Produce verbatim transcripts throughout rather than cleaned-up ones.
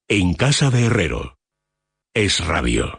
En casa de Herrero. Es Radio.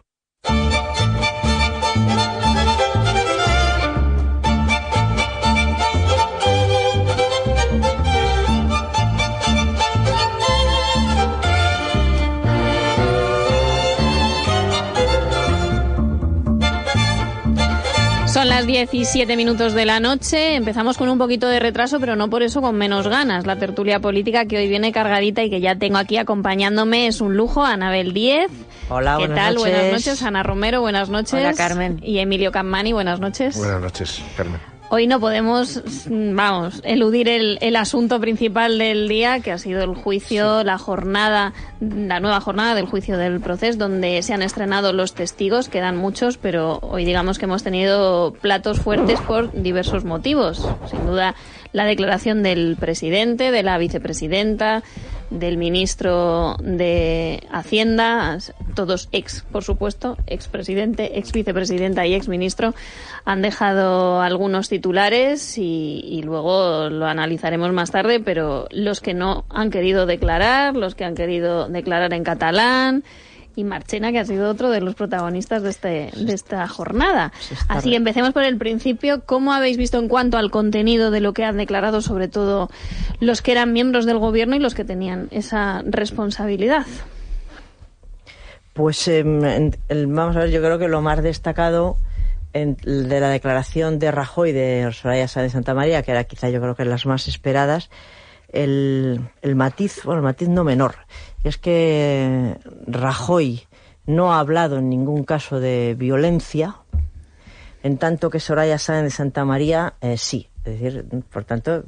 Son las diecisiete minutos de la noche, empezamos con un poquito de retraso, pero no por eso con menos ganas. La tertulia política que hoy viene cargadita y que ya tengo aquí acompañándome es un lujo. Anabel Díez. Hola, ¿Qué buenas tal? noches. Buenas noches. Ana Romero, buenas noches. Hola, Carmen. Y Emilio Campmany, buenas noches. Buenas noches, Carmen. Hoy no podemos, vamos, eludir el, el asunto principal del día, que ha sido el juicio, sí. la jornada, la nueva jornada del juicio del Procés, donde se han estrenado los testigos, quedan muchos, pero hoy digamos que hemos tenido platos fuertes por diversos motivos. Sin duda, la declaración del presidente, de la vicepresidenta, del ministro de Hacienda, todos ex, por supuesto, expresidente, ex vicepresidenta y ex ministro, han dejado algunos titulares y, y luego lo analizaremos más tarde, pero los que no han querido declarar, los que han querido declarar en catalán, y Marchena, que ha sido otro de los protagonistas de este de esta jornada. Así que empecemos por el principio. ¿Cómo habéis visto en cuanto al contenido de lo que han declarado, sobre todo los que eran miembros del gobierno y los que tenían esa responsabilidad? Pues eh, el, vamos a ver, yo creo que lo más destacado en, de la declaración de Rajoy, de Soraya Sáenz de Santamaría, que era quizá yo creo que las más esperadas, el, el matiz, bueno, el matiz no menor, es que Rajoy no ha hablado en ningún caso de violencia, en tanto que Soraya Sáenz de Santamaría eh, sí. Es decir, por tanto,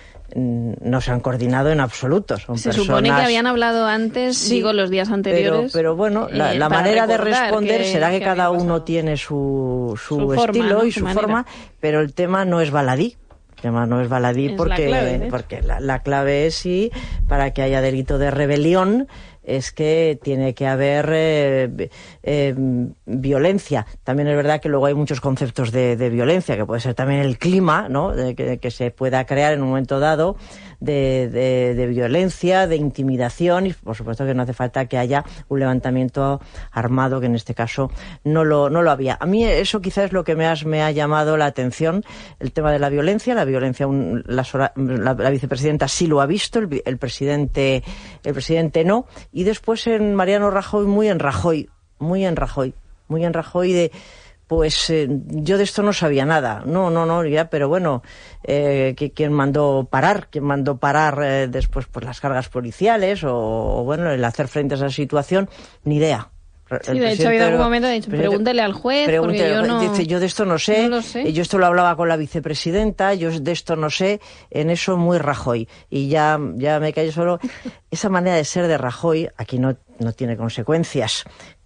no se han coordinado en absoluto. Son se personas... supone que habían hablado antes, sí, digo, los días anteriores. Pero, pero bueno, la, eh, la manera de responder que, será que, que cada uno pasado. tiene su, su, su estilo forma, ¿no? y su, su forma, pero el tema no es baladí. El tema no es baladí es porque, la clave, porque la, la clave es, sí, para que haya delito de rebelión, es que tiene que haber eh, eh, violencia. También es verdad que luego hay muchos conceptos de, de violencia, que puede ser también el clima, ¿no? De que, que se pueda crear en un momento dado de, de, de violencia, de intimidación, y por supuesto que no hace falta que haya un levantamiento armado, que en este caso no lo, no lo había. A mí eso quizás es lo que me, has, me ha llamado la atención, el tema de la violencia. La violencia, un, la, la, la vicepresidenta sí lo ha visto, el, el presidente el presidente no. Y después en Mariano Rajoy, muy en Rajoy, muy en Rajoy, muy en Rajoy de, pues eh, yo de esto no sabía nada, no, no, no, ya, pero bueno, eh, ¿quién mandó parar? ¿Quién mandó parar eh, después pues las cargas policiales o, o bueno, el hacer frente a esa situación? Ni idea. Sí, de hecho ha habido algún momento de dicho, pregúntele al juez, porque yo no... Dice, yo de esto no sé, no lo sé, yo esto lo hablaba con la vicepresidenta, yo de esto no sé, en eso muy Rajoy. Y ya, ya me callo solo. Esa manera de ser de Rajoy aquí no, no tiene consecuencias,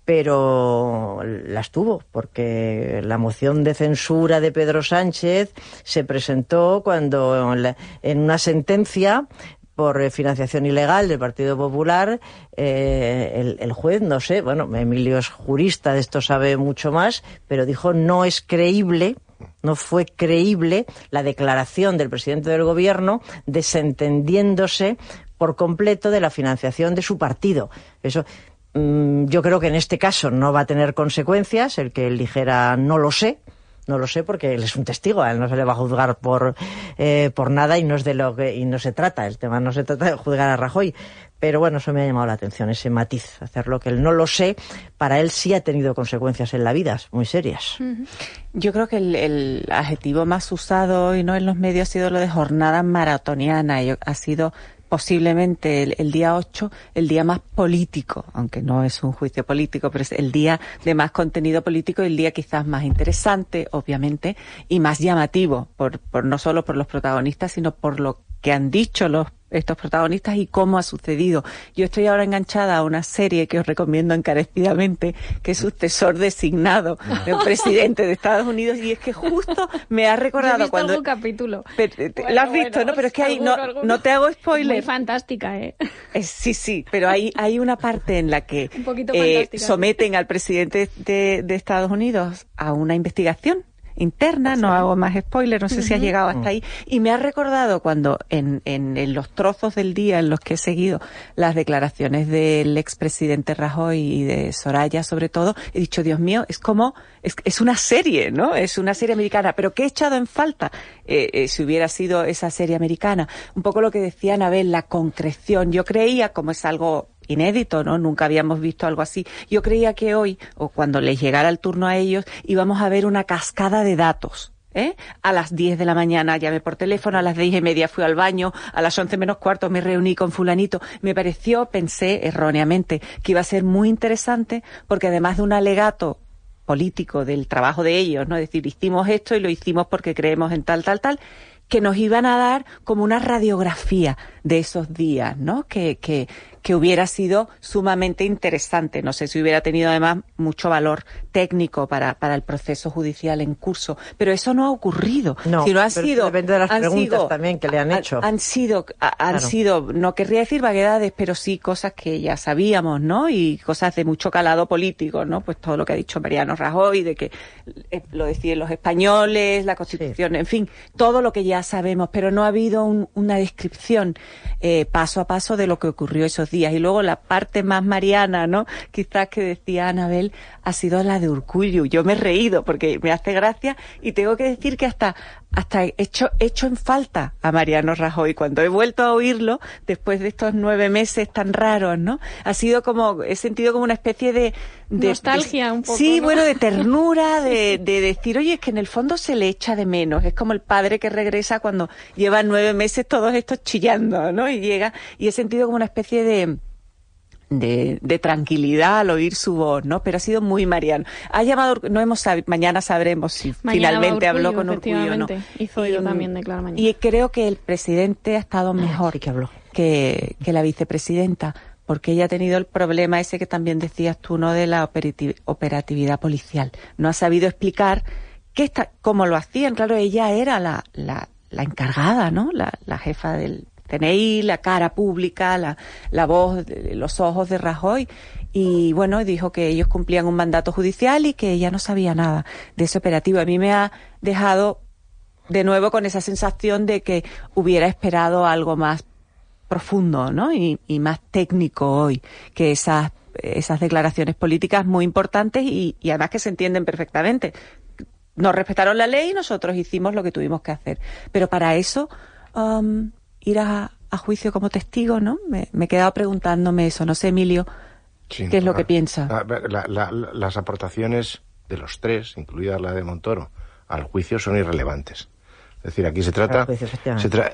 pero las tuvo, porque la moción de censura de Pedro Sánchez se presentó cuando en una sentencia por financiación ilegal del Partido Popular, eh, el, el juez, no sé, bueno, Emilio es jurista, de esto sabe mucho más, pero dijo no es creíble, no fue creíble la declaración del presidente del gobierno desentendiéndose por completo de la financiación de su partido. Eso, mmm, yo creo que en este caso no va a tener consecuencias, el que él dijera no lo sé. No lo sé porque él es un testigo, a él no se le va a juzgar por eh, por nada y no es de lo que y no se trata, el tema no se trata de juzgar a Rajoy, pero bueno, eso me ha llamado la atención, ese matiz, hacerlo que él no lo sé, para él sí ha tenido consecuencias en la vida, muy serias. Yo creo que el, el adjetivo más usado hoy, ¿no?, en los medios ha sido lo de jornada maratoniana, y ha sido posiblemente el, el día ocho, el día más político, aunque no es un juicio político, pero es el día de más contenido político y el día quizás más interesante, obviamente, y más llamativo, por, por no solo por los protagonistas, sino por lo que han dicho los estos protagonistas y cómo ha sucedido. Yo estoy ahora enganchada a una serie que os recomiendo encarecidamente, que es Sucesor Designado de un presidente de Estados Unidos, y es que justo me ha recordado Yo he visto cuando... algún capítulo. Pero, bueno, ¿lo has visto? Bueno, ¿no? Pero es que ahí no, alguno, no te hago spoiler. Muy fantástica, ¿eh? Eh, sí, sí, pero hay, hay una parte en la que un poquito eh, fantástica, someten al presidente de, de Estados Unidos a una investigación interna, no hago más spoiler, no sé uh-huh. si has llegado hasta ahí, y me ha recordado cuando en, en, en los trozos del día en los que he seguido las declaraciones del expresidente Rajoy y de Soraya sobre todo, he dicho, Dios mío, es como, es, es una serie, ¿no? Es una serie americana, pero ¿qué he echado en falta eh, eh, si hubiera sido esa serie americana? Un poco lo que decía Anabel, la concreción. Yo creía, como es algo inédito, ¿no? Nunca habíamos visto algo así. Yo creía que hoy, o cuando les llegara el turno a ellos, íbamos a ver una cascada de datos. ¿Eh? A las diez de la mañana llamé por teléfono, a las diez y media fui al baño, a las once menos cuarto me reuní con fulanito. Me pareció, pensé erróneamente, que iba a ser muy interesante, porque además de un alegato político del trabajo de ellos, ¿no? Es decir, hicimos esto y lo hicimos porque creemos en tal, tal, tal, que nos iban a dar como una radiografía de esos días, ¿no? Que, que, que hubiera sido sumamente interesante. No sé si hubiera tenido además mucho valor técnico para, para el proceso judicial en curso, pero eso no ha ocurrido. No, sino han pero sido, depende de las preguntas sido, también que le han hecho. Han, han sido, han claro. sido, no querría decir vaguedades, pero sí cosas que ya sabíamos, ¿no? Y cosas de mucho calado político, ¿no? Pues todo lo que ha dicho Mariano Rajoy, de que eh, lo decían los españoles, la Constitución, sí. En fin, todo lo que ya sabemos, pero no ha habido un, una descripción eh, paso a paso de lo que ocurrió esos días. Y luego la parte más mariana, ¿no? Quizás que decía Anabel, ha sido la de Urkullu. Yo me he reído porque me hace gracia y tengo que decir que hasta hasta he hecho, he hecho en falta a Mariano Rajoy. Cuando he vuelto a oírlo, después de estos nueve meses tan raros, ¿no? Ha sido como, he sentido como una especie de... de nostalgia de, un poco, sí, ¿no? bueno, de ternura, de, de decir, oye, es que en el fondo se le echa de menos. Es como el padre que regresa cuando lleva nueve meses todos estos chillando, ¿no? Y llega, y he sentido como una especie de... De, de tranquilidad al oír su voz, ¿no? Pero ha sido muy mariano. Ha llamado, no hemos sab- mañana sabremos si mañana finalmente Urkullu, habló con Urkullu o no. Y Zoido también declara mañana. Y creo que el presidente ha estado mejor sí que, habló. que, que la vicepresidenta, porque ella ha tenido el problema ese que también decías tú, ¿no? De la operativ- operatividad policial. No ha sabido explicar qué está, cómo lo hacían. Claro, ella era la, la, la encargada, ¿no? La, la jefa del C N I, la cara pública, la, la voz, los ojos de Rajoy, y bueno, dijo que ellos cumplían un mandato judicial y que ella no sabía nada de ese operativo. A mí me ha dejado de nuevo con esa sensación de que hubiera esperado algo más profundo, ¿no? Y, y más técnico hoy que esas, esas declaraciones políticas muy importantes y, y además que se entienden perfectamente. Nos respetaron la ley y nosotros hicimos lo que tuvimos que hacer. Pero para eso... Um, ir a, a juicio como testigo, ¿no? Me, me he quedado preguntándome eso. No sé, Emilio, sí, ¿qué es lo que piensa? La, la, la, las aportaciones de los tres, incluida la de Montoro, al juicio son irrelevantes. Es decir, aquí se trata... Juicio, se tra-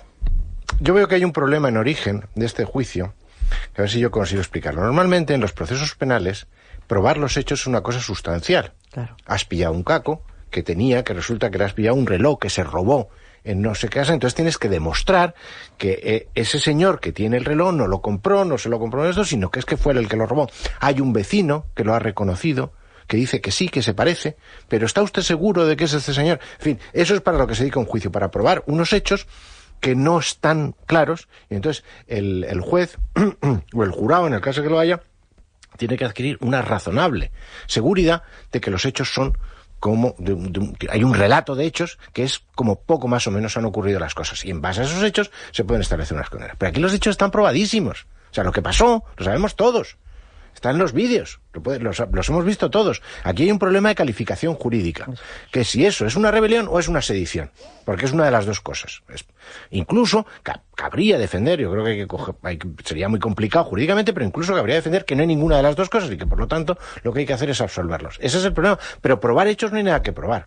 Yo veo que hay un problema en origen de este juicio, que a ver si yo consigo explicarlo. Normalmente en los procesos penales, probar los hechos es una cosa sustancial. Claro. Has pillado un caco que tenía, que resulta que le has pillado un reloj que se robó en no sé qué casa, entonces tienes que demostrar que eh, ese señor que tiene el reloj no lo compró, no se lo compró esto, sino que es que fue el que lo robó. Hay un vecino que lo ha reconocido, que dice que sí, que se parece, pero ¿está usted seguro de que es este señor? En fin, eso es para lo que se dedica un juicio, para probar unos hechos que no están claros, y entonces el, el juez o el jurado, en el caso que lo haya, tiene que adquirir una razonable seguridad de que los hechos son como de, de, hay un relato de hechos que es como poco más o menos han ocurrido las cosas, y en base a esos hechos se pueden establecer unas condenas. Pero aquí los hechos están probadísimos, o sea, lo que pasó lo sabemos todos, está en los vídeos, lo puede, los, los hemos visto todos. Aquí hay un problema de calificación jurídica, que si eso es una rebelión o es una sedición, porque es una de las dos cosas. Es, incluso ca, cabría defender, yo creo que, hay que coger, hay, sería muy complicado jurídicamente, pero incluso cabría defender que no hay ninguna de las dos cosas y que por lo tanto lo que hay que hacer es absolverlos. Ese es el problema, pero probar hechos no hay nada que probar.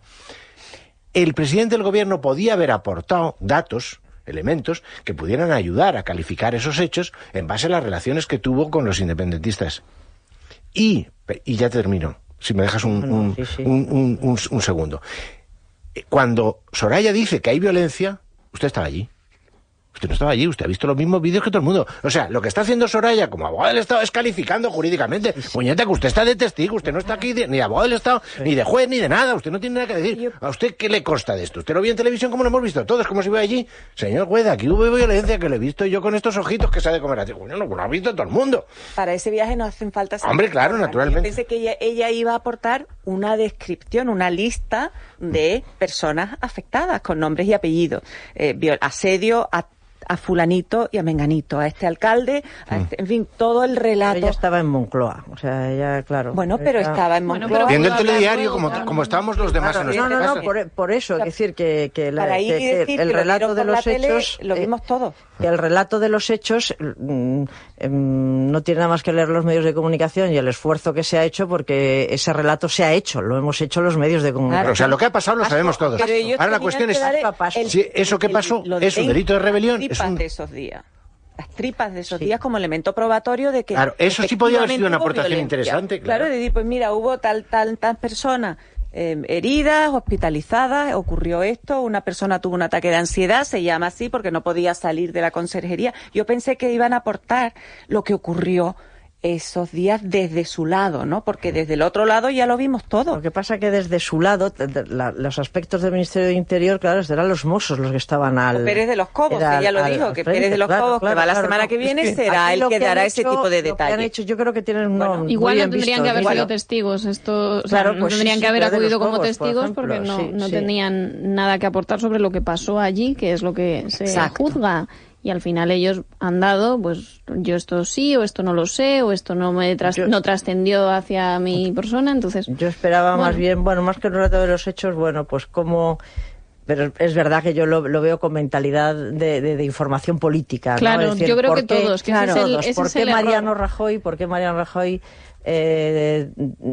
El presidente del gobierno podía haber aportado datos, elementos que pudieran ayudar a calificar esos hechos en base a las relaciones que tuvo con los independentistas. Y, y ya termino, si me dejas un, un, sí, sí. un, un, un, un segundo. Cuando Soraya dice que hay violencia, usted estaba allí. Usted no estaba allí, usted ha visto los mismos vídeos que todo el mundo. O sea, lo que está haciendo Soraya como abogado del Estado es calificando jurídicamente. Puñeta, que usted está de testigo, usted no está aquí de, ni de abogado del Estado, sí. ni de juez, ni de nada. Usted no tiene nada que decir. ¿A usted qué le consta de esto? Usted lo vio en televisión como lo hemos visto todos, como si iba allí. Señor juez, aquí hubo violencia, que lo he visto yo con estos ojitos que sabe comer a ti. Bueno, no, lo ha visto todo el mundo. Para ese viaje no hacen falta... Hombre, claro, naturalmente. Yo pensé que ella, ella iba a aportar una descripción, una lista de personas afectadas con nombres y apellidos. Eh, asedio a a fulanito y a menganito, a este alcalde, a este, en fin, todo el relato. Ella estaba en Moncloa, o sea, ella, claro. Bueno, pero ella... estaba en Moncloa. Bueno, viendo el telediario como, como estábamos los demás claro, en No, no, no, casa. por, por eso, o sea, es decir, que, que, la, para ir que, y decir que el que relato lo de los tele, hechos... Lo vimos eh, todo. Que el relato de los hechos mm, eh, no tiene nada más que leer los medios de comunicación y el esfuerzo que se ha hecho, porque ese relato se ha hecho, lo hemos hecho los medios de comunicación. Claro, o sea, lo que ha pasado lo sabemos todos. Ahora la cuestión es, el, si eso que pasó el, es un delito de rebelión. Es un... de esos días. Las tripas de esos sí. días como elemento probatorio de que... Claro, eso sí podría haber sido una aportación violencia. interesante. Claro, claro de decir, pues mira, hubo tal, tal, tal personas eh, heridas, hospitalizadas, ocurrió esto, una persona tuvo un ataque de ansiedad, se llama así porque no podía salir de la conserjería. Yo pensé que iban a aportar lo que ocurrió esos días desde su lado, ¿no? Porque desde el otro lado ya lo vimos todo. Lo que pasa que desde su lado, la, los aspectos del Ministerio de Interior, claro, eran los Mossos los que estaban al... O Pérez de los Cobos, que ya lo al, dijo, al que frente, Pérez de los claro, Cobos, claro, que va claro, la semana no, que viene, es que será el que, que dará hecho, ese tipo de detalles. Lo que han hecho, yo creo que tienen bueno, no, igual no tendrían visto, que haber bueno. sido testigos, esto, o sea, claro, no pues tendrían sí, que sí, haber acudido Cobos, como testigos por porque no, sí, no sí. tenían nada que aportar sobre lo que pasó allí, que es lo que se Exacto. juzga. Y al final ellos han dado, pues yo esto sí, o esto no lo sé, o esto no me tras, yo, no trascendió hacia mi persona, entonces... Yo esperaba bueno. más bien, bueno, más que el relato de los hechos, bueno, pues como... Pero es verdad que yo lo, lo veo con mentalidad de, de, de información política, claro, ¿no? Es decir, yo creo ¿por que qué, todos, que claro, ese es el, todos, ese ¿por es qué el Mariano error? Rajoy, por qué Mariano Rajoy... Eh,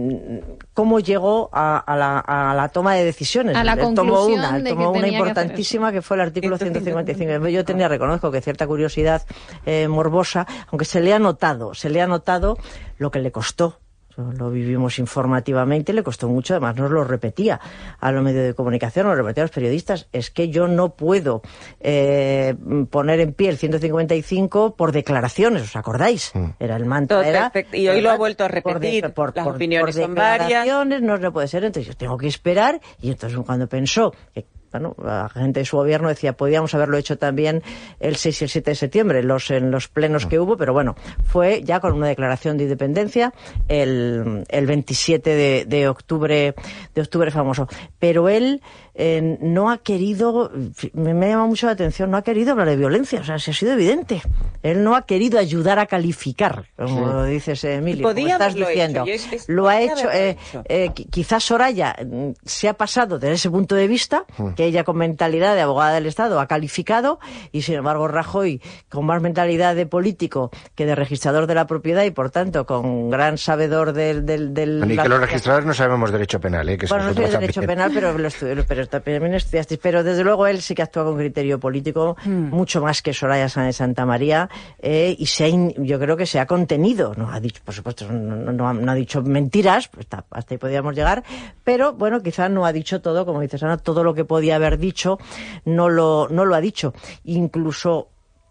cómo llegó a, a, la, a la toma de decisiones. A la él conclusión tomó una, de tomó que una tenía importantísima que, que fue el artículo ciento cincuenta y cinco. Yo tenía, reconozco que cierta curiosidad eh, morbosa, aunque se le ha notado, se le ha notado lo que le costó. Lo vivimos informativamente, le costó mucho, además nos lo repetía a los medios de comunicación, nos lo repetía a los periodistas, es que yo no puedo eh, poner en pie el ciento cincuenta y cinco por declaraciones, ¿os acordáis? Mm. Era el mantra, Todo era... perfecto. Y hoy lo ha vuelto a repetir, por, por, las por, opiniones por son varias. No, no puede ser, entonces yo tengo que esperar, y entonces cuando pensó que bueno, la gente de su gobierno decía, podíamos haberlo hecho también el seis y el siete de septiembre, los, en los plenos que hubo, pero bueno, fue ya con una declaración de independencia el, el veintisiete de, de octubre, de octubre famoso. Pero él eh, no ha querido, me, me llama mucho la atención, no ha querido hablar de violencia, o sea, se ha sido evidente. Él no ha querido ayudar a calificar, como sí. dices, Emilio, como estás diciendo. Hecho, es, lo ha hecho, eh, eh, quizás Soraya se ha pasado desde ese punto de vista, que ella con mentalidad de abogada del Estado ha calificado, y sin embargo Rajoy con más mentalidad de político que de registrador de la propiedad y por tanto con gran sabedor del... del, del y que los registradores no sabemos derecho penal, ¿eh? Que bueno, no sé de derecho penal, pero, lo estudio, pero también estudiasteis, pero desde luego él sí que actúa con criterio político, mm. mucho más que Soraya Sáenz de Santa María, eh, y se ha, yo creo que se ha contenido, no ha dicho, por supuesto, no, no, no, ha, no ha dicho mentiras, pues hasta, hasta ahí podíamos llegar, pero bueno, quizás no ha dicho todo, como dices Ana, todo lo que podía haber dicho, no lo, no lo ha dicho. Incluso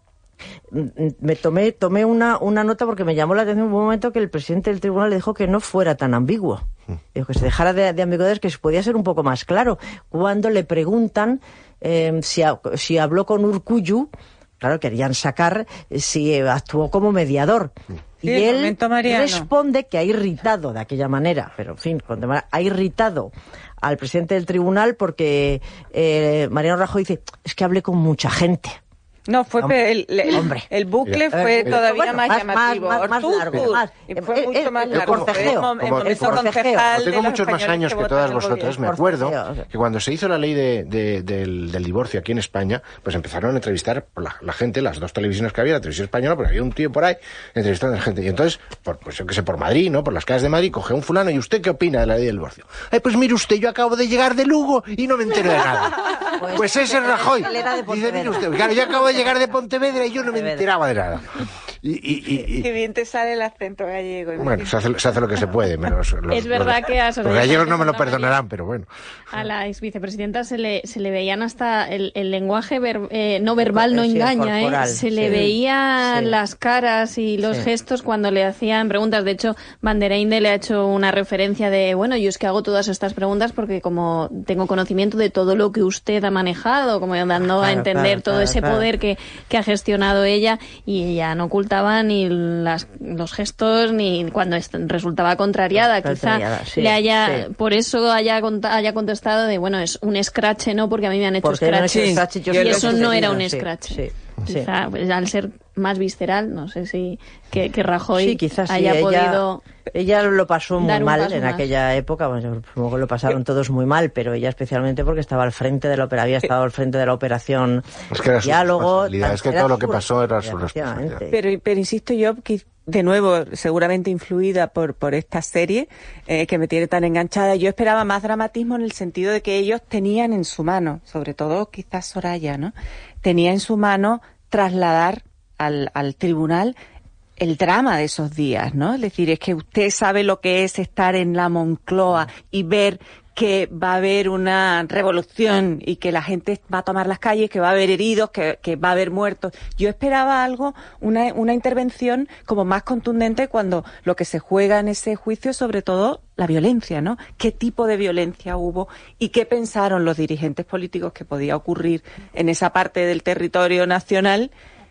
me tomé, tomé una, una nota porque me llamó la atención un momento que el presidente del tribunal le dijo que no fuera tan ambiguo. Dijo que se dejara de, de ambigüedades, que se podía ser un poco más claro. Cuando le preguntan eh, si, a, si habló con Urkullu, claro, querían sacar si actuó como mediador. Y sí, él responde que ha irritado de aquella manera, pero en fin, ha irritado al presidente del tribunal porque eh, Mariano Rajoy dice, es que hablé con mucha gente. No, fue hombre, el, el, hombre. el bucle fue eh, todavía bueno, más, más llamativo. Más, más, más largo. Más, fue eh, mucho más el largo. Forcejeo. Como, como, como, como tengo muchos más años que todas vosotras, me acuerdo que cuando se hizo la ley de, de, del, del divorcio aquí en España, pues empezaron a entrevistar la, la gente, las dos televisiones que había, la televisión española, porque había un tío por ahí entrevistando a la gente. Y entonces, por, pues yo que sé, por Madrid, ¿no? Por las calles de Madrid, coge un fulano, ¿y usted qué opina de la ley del divorcio? Ay, pues mire usted, yo acabo de llegar de Lugo y no me entero de nada. Pues, pues ese es Rajoy. Dice, mire usted, claro, yo acabo de llegar de Pontevedra y yo no me enteraba de nada. Y, y, y, y... Qué bien te sale el acento gallego. Bueno, se hace, se hace lo que se puede. Menos los, es verdad los, que a los gallegos no me lo perdonarán, pero bueno. A la ex vicepresidenta se le, se le veían hasta el, el lenguaje ver, eh, no verbal, no sí, engaña, ¿eh? Se sí, le veía sí. las caras y los sí. gestos cuando le hacían preguntas. De hecho, Van der Einde le ha hecho una referencia de, bueno, yo es que hago todas estas preguntas porque como tengo conocimiento de todo lo que usted ha manejado, como dando claro, a entender claro, todo claro, ese claro. poder que, que ha gestionado ella, y ella no oculta faltaba ni las, los gestos ni cuando resultaba contrariada. contrariada Quizá sí, le haya, sí. por eso haya, haya contestado de, bueno, es un scratch, ¿no? Porque a mí me han hecho Porque scratch. no es Sí. scratch, yo y eso no era un sí, scratch. Sí, sí. Quizá, pues, al ser más visceral, no sé si que, que Rajoy sí, quizás sí, haya ella, podido... Ella lo pasó muy un mal paso en más. aquella época, bueno, supongo que lo pasaron todos muy mal, pero ella especialmente porque estaba al frente de la operación, había estado al frente de la operación es que era su diálogo. responsabilidad, es que todo lo que pasó era su responsabilidad. Pero, pero insisto yo, que de nuevo, seguramente influida por, por esta serie, eh, que me tiene tan enganchada, yo esperaba más dramatismo en el sentido de que ellos tenían en su mano, sobre todo quizás Soraya, ¿no? Tenía en su mano trasladar al, al tribunal el drama de esos días, ¿no? Es decir, es que usted sabe lo que es estar en la Moncloa y ver que va a haber una revolución y que la gente va a tomar las calles, que va a haber heridos, que, que va a haber muertos. Yo esperaba algo, una, una intervención como más contundente cuando lo que se juega en ese juicio es sobre todo la violencia, ¿no? ¿Qué tipo de violencia hubo y qué pensaron los dirigentes políticos que podía ocurrir en esa parte del territorio nacional?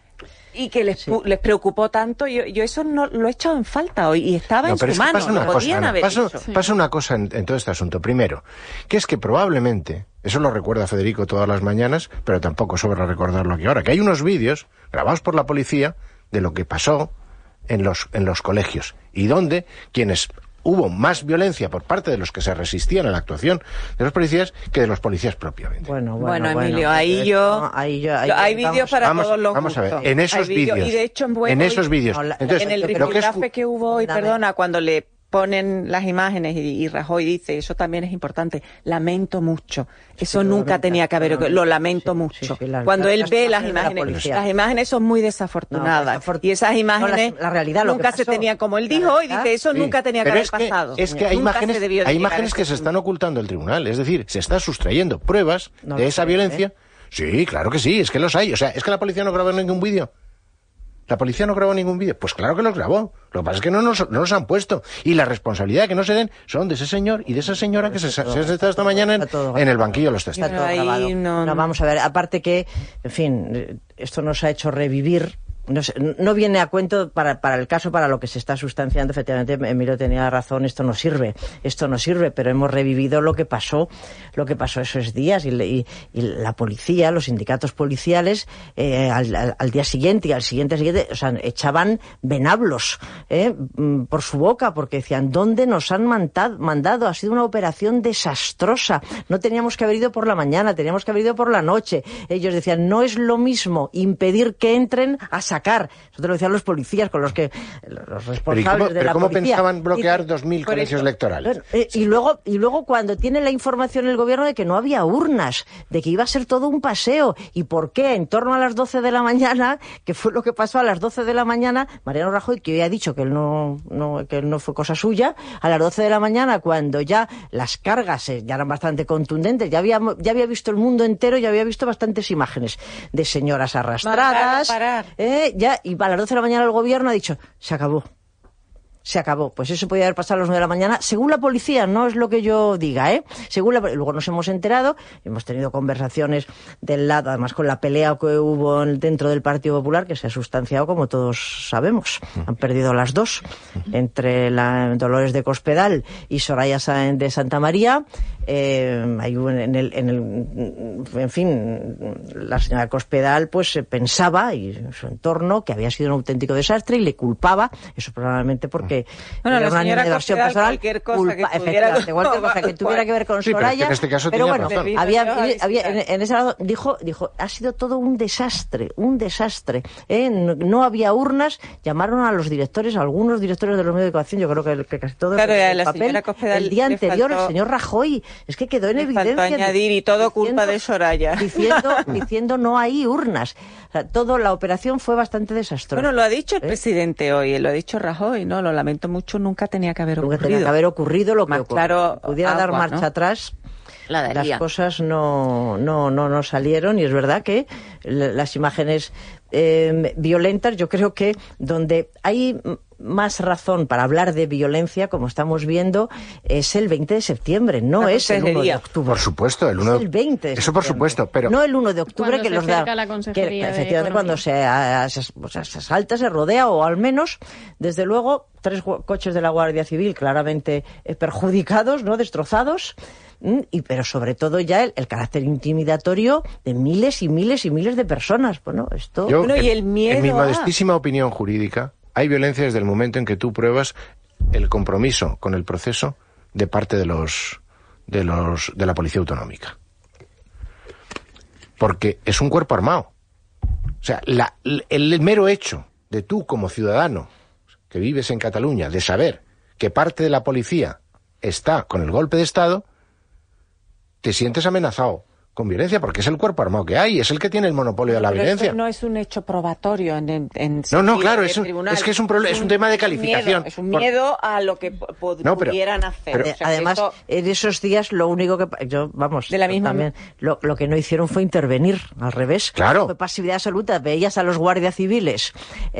Y que les, sí. les preocupó tanto, yo, yo eso no lo he echado en falta hoy y estaba no, en su mano, lo podían cosa, haber pasa, hecho. Pasa una cosa en, en todo este asunto. Primero, que es que probablemente, eso lo recuerda Federico todas las mañanas, pero tampoco sobra recordarlo aquí ahora, que hay unos vídeos grabados por la policía de lo que pasó en los, en los colegios y donde quienes... hubo más violencia por parte de los que se resistían a la actuación de los policías que de los policías propiamente. Bueno, bueno, bueno Emilio, bueno, ahí, yo, ahí yo... Ahí hay vídeos para vamos, todos los Vamos gustos. a ver, en esos vídeos... Y de hecho, en, buen, en esos vídeos... No, entonces, en el es, rifirrafe que, que hubo hoy, dame. perdona, cuando le ponen las imágenes y, y Rajoy dice, eso también es importante, lamento mucho. Eso sí, nunca lamenta, tenía que haber, lo lamento sí, mucho. Sí, sí, la, cuando la, él las ve las imágenes, las imágenes son muy desafortunadas. No, desafortun... Y esas imágenes no, la, la realidad, lo nunca que se tenían, como él dijo, y dice, eso sí, nunca tenía que haber es que, pasado. Es que hay nunca imágenes, hay imágenes que se están ocultando el tribunal, es decir, se está sustrayendo pruebas no de esa sé, violencia. ¿eh? Sí, claro que sí, es que los hay. O sea, es que la policía no grabó ningún vídeo. ¿La policía no grabó ningún vídeo? Pues claro que los grabó. Lo que pasa es que no nos, no nos han puesto. Y la responsabilidad que no se den son de ese señor y de esa señora que se, se ha sentado esta mañana en, en el banquillo de los testigos. Está todo grabado. No, no, vamos a ver, aparte que, en fin, esto nos ha hecho revivir... No, sé, no viene a cuento para, para el caso, para lo que se está sustanciando. Efectivamente, Emilio tenía razón, esto no sirve, esto no sirve, pero hemos revivido lo que pasó, lo que pasó esos días y, y, y la policía, los sindicatos policiales, eh, al, al, al día siguiente y al siguiente, siguiente, o sea, echaban venablos eh, por su boca porque decían, ¿dónde nos han mandado, mandado? Ha sido una operación desastrosa, no teníamos que haber ido por la mañana, teníamos que haber ido por la noche. Ellos decían, no es lo mismo impedir que entren a sacar. Eso te lo decían los policías con los que los responsables pero ¿cómo, de pero la ¿cómo policía? pensaban bloquear dos mil colegios eso, electorales? Bueno, eh, y luego y luego cuando tiene la información el gobierno de que no había urnas, de que iba a ser todo un paseo, y por qué en torno a las doce de la mañana, que fue lo que pasó a las doce de la mañana, Mariano Rajoy, que había dicho que él no, no que él no fue cosa suya, a las doce de la mañana, cuando ya las cargas eh, ya eran bastante contundentes, ya había ya había visto el mundo entero, ya había visto bastantes imágenes de señoras arrastradas, parar, parar. Eh, ya, y a las doce de la mañana el gobierno ha dicho, se acabó. Se acabó. Pues eso podía haber pasado a las nueve de la mañana, según la policía, no es lo que yo diga, ¿eh? Según la, luego nos hemos enterado, hemos tenido conversaciones del lado, además con la pelea que hubo dentro del Partido Popular, que se ha sustanciado, como todos sabemos. Han perdido las dos, entre la Dolores de Cospedal y Soraya Sáenz de Santa María. Eh, hay un, en el, en el, en fin, la señora Cospedal, pues pensaba, y su entorno, que había sido un auténtico desastre, y le culpaba, eso probablemente porque bueno, era la una señora diversión Cospedal, personal, cualquier cosa culpa, que tuviera, cualquier cosa que tuviera que ver con sí, Soraya, pero, en este caso pero bueno, razón. había, había en, en ese lado dijo, dijo, ha sido todo un desastre, un desastre, ¿eh? no, no había urnas, llamaron a los directores, a algunos directores de los medios de comunicación, yo creo que, que casi todos, claro, el la papel, Cospedal el día anterior, faltó, el señor Rajoy, es que quedó en le evidencia. Faltó añadir, y todo diciendo, culpa de Soraya. Diciendo, diciendo no hay urnas. O sea, todo, la operación fue bastante desastrosa. Bueno, lo ha dicho el ¿eh? presidente hoy, lo ha dicho Rajoy, ¿no? Lo lamento mucho, nunca tenía que haber Nunca ocurrido. tenía que haber ocurrido lo que Más ocurrió. claro, pudiera agua, dar marcha ¿no? atrás. La las cosas no, no, no, no salieron, y es verdad que las imágenes eh, violentas, yo creo que donde hay más razón para hablar de violencia, como estamos viendo, es el veinte de septiembre, no es el uno de octubre. Por supuesto, el uno es el veinte de Eso septiembre. por supuesto, pero... No el uno de octubre cuando que se los da... la Que, efectivamente, cuando se, se, o sea, se asalta, se rodea, o al menos, desde luego, tres coches de la Guardia Civil claramente eh, perjudicados, ¿no? Destrozados. Y, pero sobre todo ya el, el carácter intimidatorio de miles y miles y miles de personas. Bueno, esto... Yo, bueno, y el en, miedo en mi a... modestísima opinión jurídica, hay violencia desde el momento en que tú pruebas el compromiso con el proceso de parte de los de los de la Policía Autonómica. Porque es un cuerpo armado. O sea, la, el, el mero hecho de tú como ciudadano que vives en Cataluña, de saber que parte de la policía está con el golpe de Estado, te sientes amenazado con violencia, porque es el cuerpo armado que hay, es el que tiene el monopolio de la Pero violencia. Esto no es un hecho probatorio en, en, en no, no, claro, es, un, tribunal. es que es un, problema, es un tema de calificación. Miedo, es un miedo Por... a lo que pod no, pero, pudieran hacer. Pero, o sea, además, esto... en esos días lo único que... yo Vamos, de la misma también, lo, lo que no hicieron fue intervenir, al revés. Claro. Fue pasividad absoluta. Veías a los guardias civiles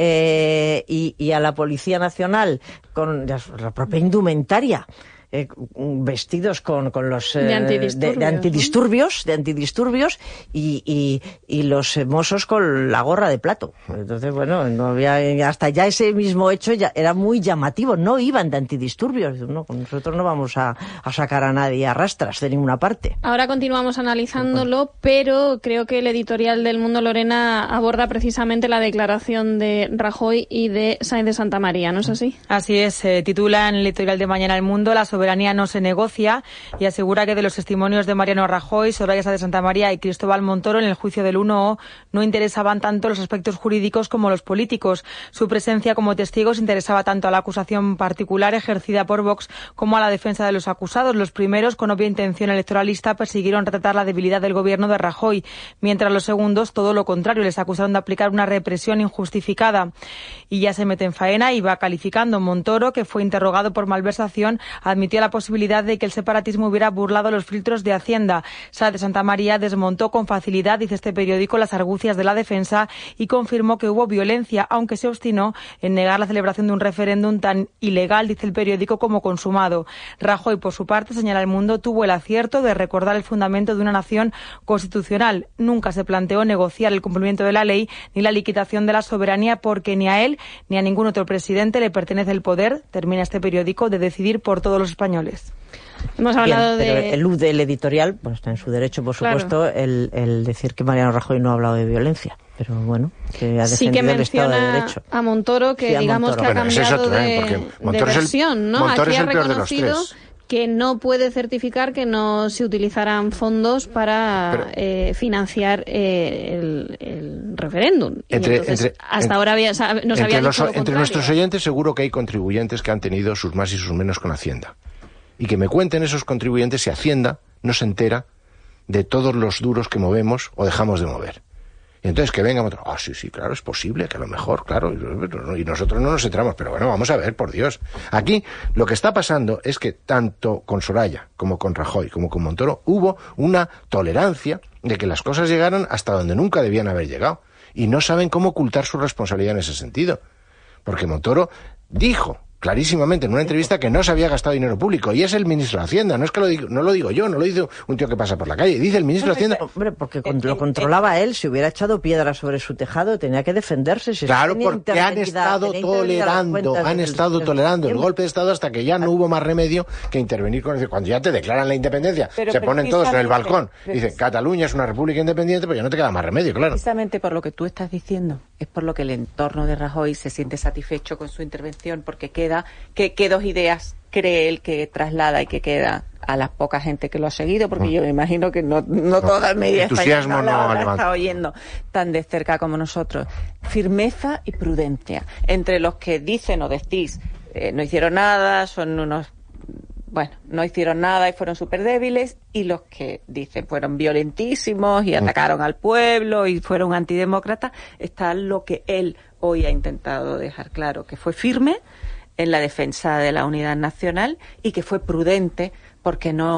eh, y, y a la Policía Nacional con la, la propia indumentaria. Eh, vestidos con, con los eh, de antidisturbios, de, de antidisturbios, ¿no? de antidisturbios y, y, y los eh, mozos con la gorra de plato. Entonces, bueno, no había, hasta ya ese mismo hecho ya era muy llamativo. No iban de antidisturbios. No, nosotros no vamos a, a sacar a nadie a rastras de ninguna parte. Ahora continuamos analizándolo, pero creo que el editorial del Mundo, Lorena, aborda precisamente la declaración de Rajoy y de Sáenz de Santamaría, ¿no es así? Así es, se eh, titula en el editorial de Mañana El Mundo la soberanía no se negocia, y asegura que de los testimonios de Mariano Rajoy, Soraya Sáenz de Santamaría y Cristóbal Montoro en el juicio del uno O no interesaban tanto los aspectos jurídicos como los políticos. Su presencia como testigos interesaba tanto a la acusación particular ejercida por Vox como a la defensa de los acusados. Los primeros, con obvia intención electoralista, persiguieron retratar la debilidad del gobierno de Rajoy, mientras los segundos, todo lo contrario, les acusaron de aplicar una represión injustificada. Y ya se mete en faena y va calificando. Montoro, que fue interrogado por malversación, admitió la posibilidad de que el separatismo hubiera burlado los filtros de Hacienda. Sáenz de Santamaría desmontó con facilidad, dice este periódico, las argucias de la defensa y confirmó que hubo violencia, aunque se obstinó en negar la celebración de un referéndum tan ilegal, dice el periódico, como consumado. Rajoy, por su parte, señala El Mundo, tuvo el acierto de recordar el fundamento de una nación constitucional. Nunca se planteó negociar el cumplimiento de la ley ni la liquidación de la soberanía, porque ni a él ni a ningún otro presidente le pertenece el poder, termina este periódico, de decidir por todos los españoles. Hemos hablado Bien, de... pero elude el editorial, bueno, está en su derecho, por supuesto, claro, el, el decir que Mariano Rajoy no ha hablado de violencia. Pero bueno, que ha defendido sí que el Estado de menciona Derecho. a Montoro, que sí, a digamos Montoro. que ha bueno, cambiado es otro, de, ¿eh? de versión, ¿no? Montoro Aquí es el ha peor de los reconocido tres. Que no puede certificar que no se utilizarán fondos para Pero, eh, financiar eh, el, el referéndum. Entre, entonces, entre, hasta entre, ahora había, nos había los, dicho lo Entre nuestros oyentes seguro que hay contribuyentes que han tenido sus más y sus menos con Hacienda. Y que me cuenten esos contribuyentes si Hacienda no se entera de todos los duros que movemos o dejamos de mover. Y entonces que venga otro, ah, sí, sí, claro, es posible, que a lo mejor, claro, y nosotros no nos entramos, pero bueno, vamos a ver, por Dios. Aquí lo que está pasando es que tanto con Soraya, como con Rajoy, como con Montoro, hubo una tolerancia de que las cosas llegaran hasta donde nunca debían haber llegado. Y no saben cómo ocultar su responsabilidad en ese sentido. Porque Montoro dijo clarísimamente en una entrevista que no se había gastado dinero público, y es el ministro de Hacienda, no es que lo digo, no lo digo yo, no lo dice un tío que pasa por la calle, dice el ministro de Hacienda. Hombre, porque lo controlaba él, si hubiera echado piedra sobre su tejado, tenía que defenderse. Si claro, porque han estado tolerando, han estado tolerando el golpe de Estado hasta que ya no hubo más remedio que intervenir con el... Cuando ya te declaran la independencia, pero se ponen todos en el balcón, dicen, Cataluña es una república independiente, pues ya no te queda más remedio, claro. Precisamente por lo que tú estás diciendo, es por lo que el entorno de Rajoy se siente satisfecho con su intervención, porque queda que, que dos ideas cree él que traslada y que queda a la poca gente que lo ha seguido, porque yo me imagino que no, no, no toda el media española no la está oyendo tan de cerca como nosotros. Firmeza y prudencia. Entre los que dicen o decís, eh, no hicieron nada, son unos... Bueno, no hicieron nada y fueron súper débiles, y los que dicen fueron violentísimos y atacaron al pueblo y fueron antidemócratas, está lo que él hoy ha intentado dejar claro, que fue firme en la defensa de la unidad nacional y que fue prudente porque no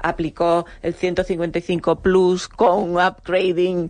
aplicó el ciento cincuenta y cinco plus con un upgrading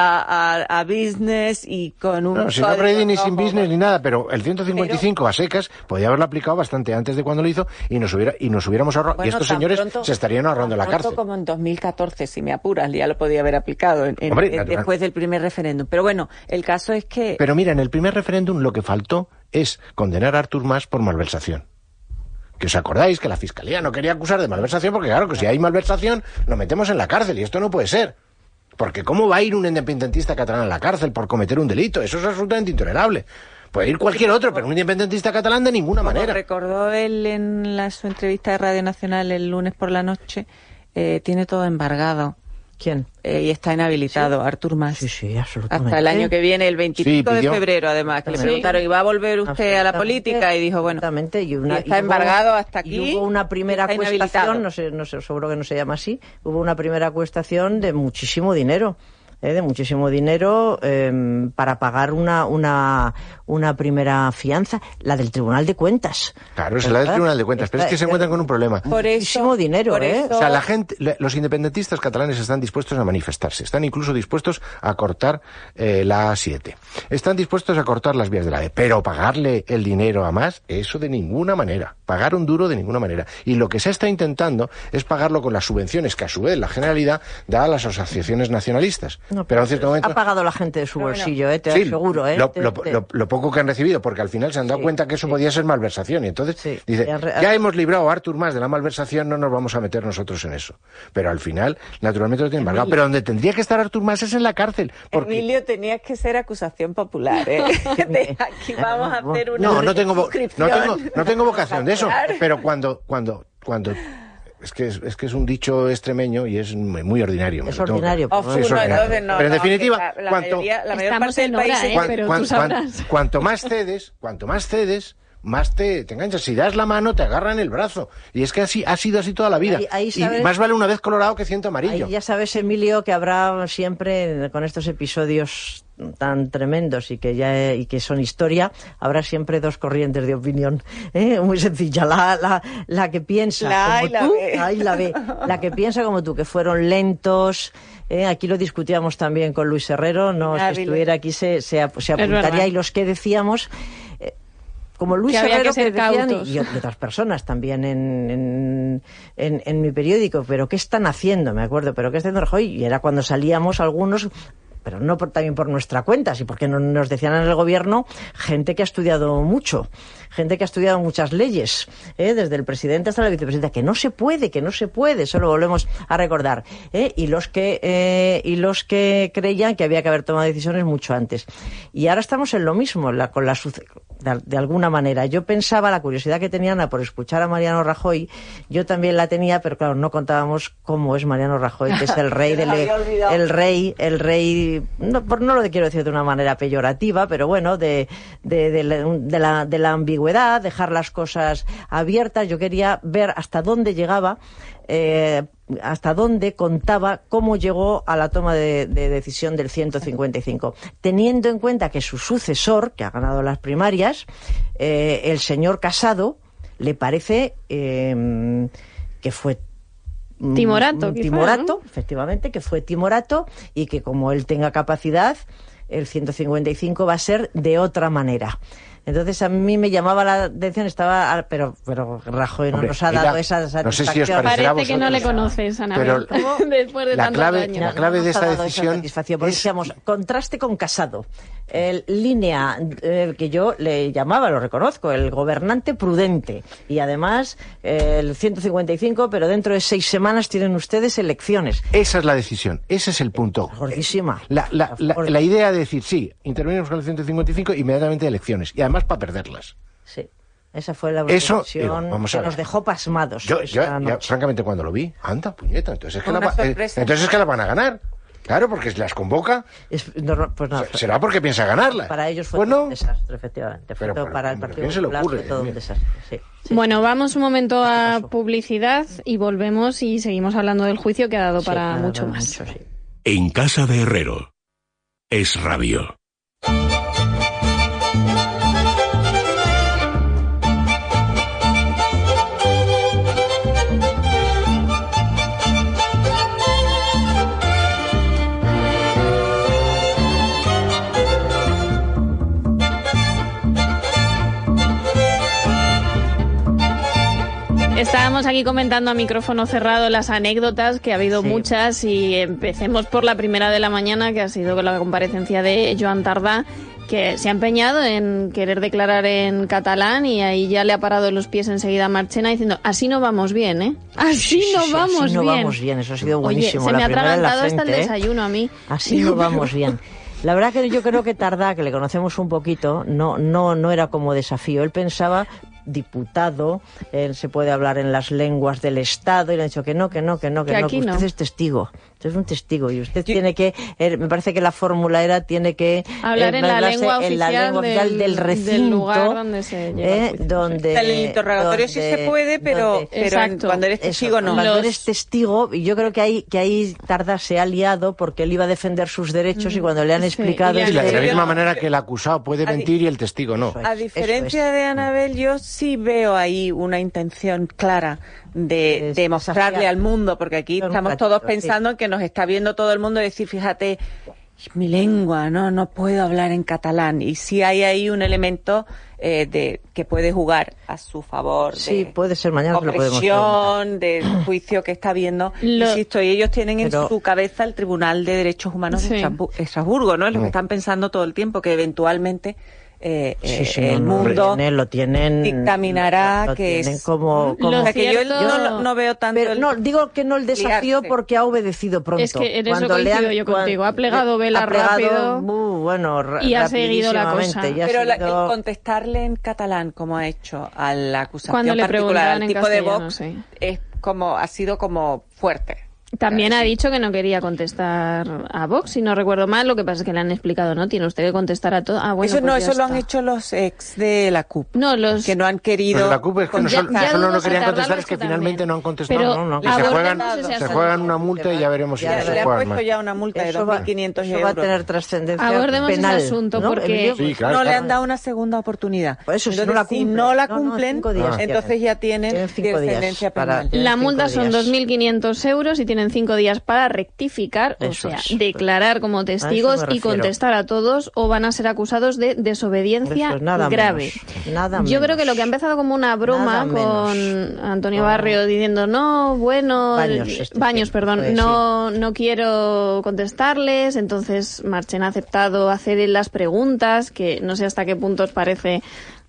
a, a, a business y con un... No, sin upgrading ni sin business ni nada, pero el ciento cincuenta y cinco pero, a secas podía haberlo aplicado bastante antes de cuando lo hizo y nos hubiera y nos hubiéramos ahorrado. Bueno, y estos señores pronto, se estarían ahorrando la cárcel. Como en dos mil catorce, si me apuras, ya lo podía haber aplicado en, en, Hombre, en, después del primer referéndum. Pero bueno, el caso es que... Pero mira, en el primer referéndum lo que faltó es condenar a Artur Mas por malversación. Que os acordáis que la Fiscalía no quería acusar de malversación porque claro que si hay malversación lo metemos en la cárcel y esto no puede ser. Porque ¿cómo va a ir un independentista catalán a la cárcel por cometer un delito? Eso es absolutamente intolerable. Puede ir cualquier otro, pero un independentista catalán de ninguna Como manera. Recordó él en la, su entrevista de Radio Nacional el lunes por la noche, eh, tiene todo embargado. ¿Quién? Eh, y está inhabilitado, ¿Sí? Artur Mas. Sí, sí, absolutamente. Hasta el año que viene, el veinticinco sí, de febrero, además, que le preguntaron, ¿y va a volver usted a la política? Y dijo, bueno, y, una, y está y embargado hubo, hasta aquí. Y hubo una primera acuestación, no sé, no sé, seguro que no se llama así, hubo una primera acuestación de muchísimo dinero. Eh, de muchísimo dinero eh, para pagar una, una, una primera fianza, la del Tribunal de Cuentas. Claro, es la del Tribunal de Cuentas, pero es que se encuentran con un problema. Por eso, muchísimo dinero, por ¿eh? eso... O sea, la gente, los independentistas catalanes están dispuestos a manifestarse, están incluso dispuestos a cortar eh, la A siete, están dispuestos a cortar las vías de la A, pero pagarle el dinero a Mas, eso de ninguna manera, pagar un duro de ninguna manera. Y lo que se está intentando es pagarlo con las subvenciones que a su vez la Generalidad da a las asociaciones nacionalistas. No, pero en cierto momento... Ha pagado la gente de su bolsillo, eh, te sí, aseguro. Eh, lo, te, lo, te... Lo, lo poco que han recibido, porque al final se han dado sí, cuenta que eso sí. podía ser malversación. Y entonces sí, dice, ya, re... ya hemos librado a Artur Mas de la malversación, no nos vamos a meter nosotros en eso. Pero al final, naturalmente lo tienen embargado. Pero donde tendría que estar Artur Mas es en la cárcel. Porque... Emilio, tenías que ser acusación popular, ¿eh? De aquí vamos a hacer una no, no tengo, no tengo, no tengo vocación de eso. Pero cuando, cuando, cuando... Es que es, es que es un dicho extremeño y es muy, muy ordinario. Es ordinario. Oh, sí, es ordinario. No, pero en no, definitiva, la, la cuanto, mayoría, la mayor estamos parte en del país hora, es... ¿eh? cuan, pero cuan, tú sabrás. Cuan, cuanto más cedes, cuanto más cedes, más te, te enganchas. Si das la mano, te agarran el brazo. Y es que así ha sido así toda la vida. Ahí, ahí sabes, y más vale una vez colorado que ciento amarillo. Ahí ya sabes, Emilio, que habrá siempre, con estos episodios tan tremendos y que ya y que son historia, habrá siempre dos corrientes de opinión, ¿eh? Muy sencilla, la, la, la que piensa la como y la tú, B. la, y la B, la que piensa como tú, que fueron lentos, ¿eh? Aquí lo discutíamos también con Luis Herrero, no si estuviera aquí se, se, se apuntaría, y los que decíamos eh, como Luis que Herrero, que que decían, cautos. y otras personas también en, en, en, en mi periódico, pero ¿qué están haciendo? Me acuerdo, pero ¿qué están haciendo Rajoy? Y era cuando salíamos algunos, pero no por, también por nuestra cuenta, sino porque no, nos decían en el gobierno gente que ha estudiado mucho, gente que ha estudiado muchas leyes, ¿eh? Desde el presidente hasta la vicepresidenta, que no se puede, que no se puede, eso lo volvemos a recordar, ¿eh? y los que eh, y los que creían que había que haber tomado decisiones mucho antes. Y ahora estamos en lo mismo, la, con la de, de alguna manera. Yo pensaba, la curiosidad que tenía Ana por escuchar a Mariano Rajoy, yo también la tenía, pero claro, no contábamos cómo es Mariano Rajoy, que es el rey del el rey, el rey No, no lo quiero decir de una manera peyorativa, pero bueno, de, de, de, la, de, la, de la ambigüedad, dejar las cosas abiertas. Yo quería ver hasta dónde llegaba, eh, hasta dónde contaba cómo llegó a la toma de, de decisión del ciento cincuenta y cinco, teniendo en cuenta que su sucesor, que ha ganado las primarias, eh, el señor Casado, le parece eh, que fue Timorato, Timorato, quizás, ¿no? Efectivamente, que fue Timorato, y que como él tenga capacidad, el ciento cincuenta y cinco va a ser de otra manera. Entonces a mí me llamaba la atención, estaba, pero pero Rajoy no Hombre, nos ha dado la, esa satisfacción. No sé si os parecerá Parece que no le conoces, Ana, pero después de la tantos clave, años. La clave no de esta dado decisión esa porque es... decíamos, contraste con Casado, el línea eh, que yo le llamaba, lo reconozco, el gobernante prudente, y además eh, el ciento cincuenta y cinco, pero dentro de seis semanas tienen ustedes elecciones. Esa es la decisión, ese es el punto. Gordísima. La, la, la, la idea de decir, sí, intervenimos con el ciento cincuenta y cinco, inmediatamente elecciones, y además para perderlas. Sí, esa fue la Eso, decisión digo, vamos a que ver. nos dejó pasmados. Yo, yo ya, francamente, cuando lo vi, anda, puñeta, entonces es que, la, eh, entonces es que la van a ganar. Claro, porque si las convoca, es, no, pues no, será porque piensa ganarla. Para ellos fue pues todo no. un desastre, efectivamente. Fue pero, todo pero, para el pero, Partido ¿quién se le Popular ocurre? fue todo un desastre. Sí, sí. Bueno, vamos un momento a publicidad y volvemos y seguimos hablando del juicio que ha dado Sí, para nada, mucho nada, más. Mucho, sí. En casa de Herrero. Es Radio. Estábamos aquí comentando a micrófono cerrado las anécdotas, que ha habido sí. muchas, y empecemos por la primera de la mañana, que ha sido con la comparecencia de Joan Tardá, que se ha empeñado en querer declarar en catalán, y ahí ya le ha parado los pies enseguida a Marchena diciendo, así no vamos bien, ¿eh? Así sí, no sí, vamos así no bien. vamos bien, eso ha sido buenísimo. Oye, se la me ha atragantado frente, hasta el desayuno ¿eh? a mí. Así no vamos bien. La verdad que yo creo que Tardá, que le conocemos un poquito, no, no, no era como desafío. Él pensaba, diputado, él se puede hablar en las lenguas del Estado, y le han dicho que no, que no, que no, que, que no, que usted no. es testigo. Usted es un testigo y usted Yo, tiene que, eh, me parece que la fórmula era, tiene que hablar eh, en, la lengua, en la lengua oficial del, del recinto, del lugar donde se lleva eh, el donde, el interrogatorio donde, sí se puede, pero, donde, pero en, cuando eres testigo eso, no. Cuando Los... eres testigo, y yo creo que ahí, que ahí Tardá se ha liado porque él iba a defender sus derechos mm, y cuando le han explicado... Sí, de la misma manera que el acusado puede mentir y el testigo no. A diferencia de Anabel, yo sí veo ahí una intención clara de, de mostrarle al mundo, porque aquí estamos todos pensando en que nos está viendo todo el mundo y decir, fíjate, mi lengua, no no puedo hablar en catalán. Y sí hay ahí un elemento eh, de que puede jugar a su favor. Sí, de puede ser, mañana lo podemos opresión, del juicio que está viendo. Lo... Insisto, y ellos tienen Pero... en su cabeza el Tribunal de Derechos Humanos sí. de Estrasburgo, ¿no? Es lo que están pensando todo el tiempo, que eventualmente... Eh, sí, sí, el no, mundo no, lo tienen, dictaminará lo, lo que tienen es como, como lo que cierto, yo no, no veo tanto pero el... no digo que no el desafío liarse. Porque ha obedecido pronto. Es que en eso cuando coincido le han, yo contigo, ha plegado vela ha plegado, rápido uh, bueno, y ha seguido la cosa. Pero seguido... la, el contestarle en catalán como ha hecho a la acusación cuando le particular al tipo de Vox sí. es como ha sido como fuerte. También ha dicho que no quería contestar a Vox, si no recuerdo mal. Lo que pasa es que le han explicado, ¿no? Tiene usted que contestar a todo. Ah, bueno, eso pues no, eso está. lo han hecho los ex de la C U P. No, los que no han querido. Pero la C U P es que no, sol, ya, solo ya no querían contestar, es que también. finalmente no han contestado. Pero no, no, y se juegan, se juegan una multa y ya veremos si ya, se le juegan han puesto más. ya una multa de dos mil quinientos euros. Eso va a tener trascendencia Abordemos penal. ese asunto, ¿no? porque sí, claro, no claro. le han dado una segunda oportunidad. Pues eso, entonces, si no la cumplen, si no la no, no, cumplen días, entonces ya tienen, tienen cinco trascendencia días para, penal. La multa son dos mil quinientos euros y tienen cinco días para rectificar, o eso sea, es. declarar como testigos y contestar a todos, o van a ser acusados de desobediencia es, nada grave. Menos, nada Yo menos. creo que lo que ha empezado como una broma nada con menos. Antonio no. Barrio diciendo, no, bueno, Baños, este Baños sí, perdón, pues, no, no quiero contestarles, entonces Marchena ha aceptado hacer las preguntas, que no sé hasta qué punto os parece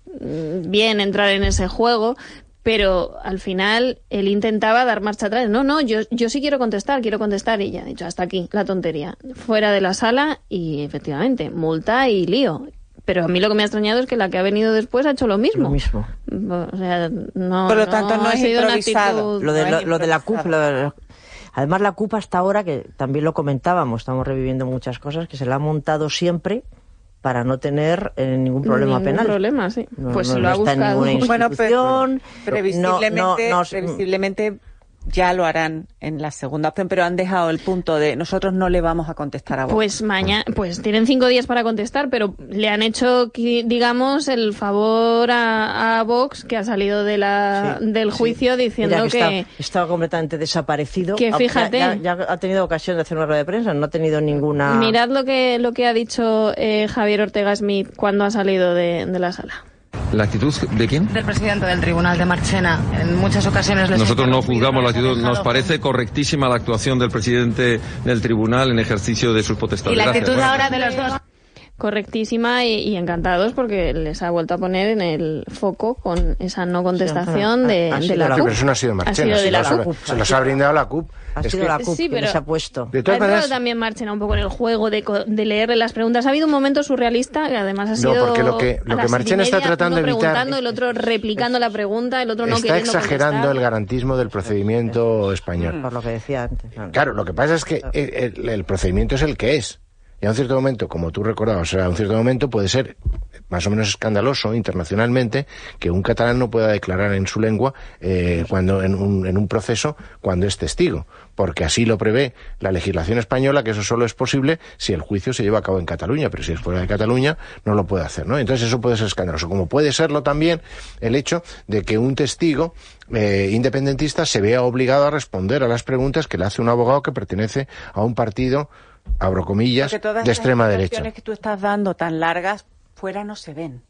bien entrar en ese juego, pero al final él intentaba dar marcha atrás. No, no, yo, yo sí quiero contestar, quiero contestar. Y ya ha dicho, hasta aquí, la tontería. Fuera de la sala y efectivamente, multa y lío. Pero a mí lo que me ha extrañado es que la que ha venido después ha hecho lo mismo. Lo mismo. O sea, no, Por lo tanto, no, no ha es sido una improvisado. actitud... Lo de, no lo, es lo de la C U P... improvisado. Lo, además, la C U P hasta ahora, que también lo comentábamos, estamos reviviendo muchas cosas, que se la ha montado siempre... para no tener eh, ningún problema ningún penal. problema, sí. No, pues no, se lo no ha está en buscado. ninguna Bueno, institución. pero previsiblemente, no, no, no, previsiblemente ya lo harán en la segunda opción, pero han dejado el punto de nosotros no le vamos a contestar a Vox. Pues mañana, pues tienen cinco días para contestar, pero le han hecho, digamos, el favor a, a Vox, que ha salido de la, sí, del juicio sí. diciendo Mira que, que está, estaba completamente desaparecido. Que fíjate, ya, ya, ya ha tenido ocasión de hacer una rueda de prensa, no ha tenido ninguna. Mirad lo que lo que ha dicho eh, Javier Ortega Smith cuando ha salido de, de la sala. ¿La actitud de quién? Del presidente del Tribunal, de Marchena. En muchas ocasiones... Les Nosotros no juzgamos la actitud. Nos parece correctísima la actuación del presidente del Tribunal en ejercicio de sus potestades. Y la actitud Gracias. ahora de los dos... Correctísima y, y encantados porque les ha vuelto a poner en el foco con esa no contestación sí, de, ha, ha de la, la C U P. Pero eso no ha sido Marchena, ha sido de la se, C los, U P. se los ha brindado la C U P. Ha es sido que, la C U P sí, que pero les ha puesto. De todas ha maneras, también Marchena un poco en el juego de, de leerle las preguntas. Ha habido un momento surrealista que además ha sido no, porque lo que, lo que Marchena está tratando de evitar... preguntando, el otro replicando la pregunta, el otro no está queriendo exagerando contestar. el garantismo del procedimiento español. Por lo que decía antes. Claro, lo que pasa es que el, el, el procedimiento es el que es. Y a un cierto momento, como tú recordabas, a un cierto momento puede ser más o menos escandaloso internacionalmente que un catalán no pueda declarar en su lengua eh, cuando en un, en un proceso cuando es testigo, porque así lo prevé la legislación española, que eso solo es posible si el juicio se lleva a cabo en Cataluña, pero si es fuera de Cataluña no lo puede hacer, ¿no? Entonces eso puede ser escandaloso, como puede serlo también el hecho de que un testigo eh, independentista se vea obligado a responder a las preguntas que le hace un abogado que pertenece a un partido, abro comillas, de extrema derecha. Las que tú estás dando tan largas, fuera no se ven.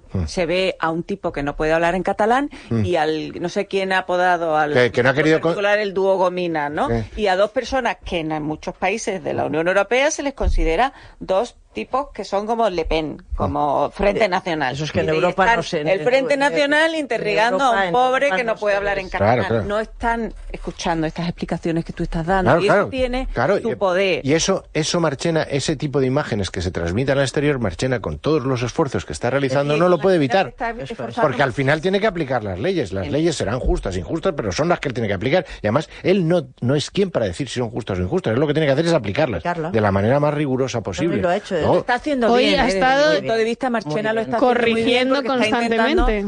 Mm. Se ve a un tipo que no puede hablar en catalán mm. y al no sé quién ha apodado al que, que no ha querido particular el dúo Gomina, ¿no? ¿Qué? Y a dos personas que en muchos países de la Unión Europea se les considera dos tipos que son como Le Pen, como Frente Nacional. Eso es que en Europa no se... El Frente Nacional interrogando a un pobre que no puede hablar en catalán. Claro, claro. No están escuchando estas explicaciones que tú estás dando. Claro, y eso claro, tiene claro, su poder. Y eso, eso, Marchena, ese tipo de imágenes que se transmitan al exterior, Marchena, con todos los esfuerzos que está realizando, sí, no lo puede evitar. Porque al final tiene que aplicar las leyes. Las sí. leyes serán justas, injustas, pero son las que él tiene que aplicar. Y además, él no, no es quien para decir si son justas o injustas. Él lo que tiene que hacer es aplicarlas Aplicarlo. de la manera más rigurosa posible. No, lo ha hecho, ¿no? Lo está haciendo Hoy bien. ha estado, desde mi punto de vista, Marchena lo está corrigiendo constantemente.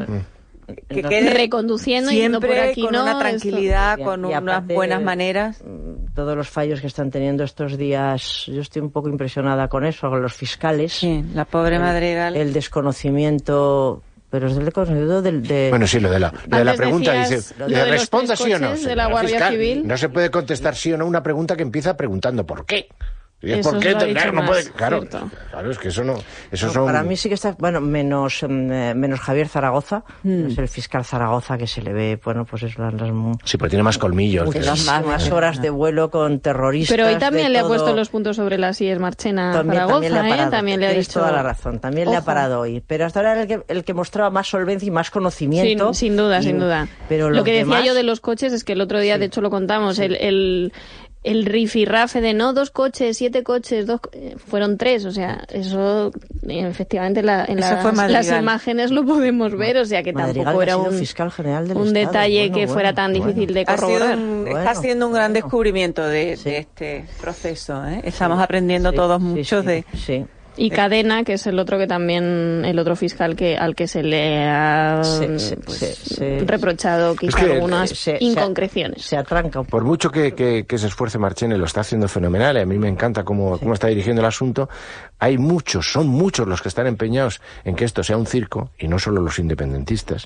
Que quede reconduciendo siempre y por aquí con no, una tranquilidad, esto. con y unas aparte, buenas maneras. Todos los fallos que están teniendo estos días, yo estoy un poco impresionada con eso, con los fiscales. Sí, la pobre el, Madrigal. El desconocimiento... Pero es del desconocimiento del... De... Bueno, sí, lo de la, lo de la pregunta, dice, lo de responda sí o no. De la Guardia fiscal, Civil. No se puede contestar sí o no una pregunta que empieza preguntando ¿por qué? ¿Y es eso por qué? Claro, no puede, claro, cierto. claro, es que eso no... Eso no, son... Para mí sí que está... Bueno, menos, eh, menos Javier Zaragoza, mm. es el fiscal Zaragoza que se le ve, bueno, pues es las... las sí, pero tiene más colmillos. Muchísimas más horas de vuelo con terroristas. Pero hoy también le todo... ha puesto los puntos sobre las IES Marchena también, Zaragoza, también le ha parado, ¿eh? También le ha dicho... toda la razón, también Ojo. le ha parado hoy. Pero hasta ahora era el que, el que mostraba más solvencia y más conocimiento. Sin, sin duda, y, sin duda. Pero lo que decía demás... yo de los coches es que el otro día, sí. de hecho, lo contamos, sí. el... el el rifirrafe de no, dos coches, siete coches, dos fueron tres, o sea, eso efectivamente la, en las, las imágenes lo podemos ver, o sea que Madrigal tampoco era un, fiscal general del un Estado. detalle bueno, que bueno, fuera tan bueno. difícil de corroborar. Un, bueno, está siendo un gran bueno. descubrimiento de, sí. de este proceso, ¿eh? Estamos sí. aprendiendo sí, todos sí, mucho sí, de... Sí. Y Cadena, que es el otro que también, el otro fiscal que al que se le ha se, se, pues, se, se, reprochado quizá es que, algunas se, inconcreciones. Se atranca un poco. Por mucho que, que, que se esfuerce Marchena, lo está haciendo fenomenal, y a mí me encanta cómo, sí. cómo está dirigiendo el asunto. Hay muchos, son muchos los que están empeñados en que esto sea un circo, y no solo los independentistas.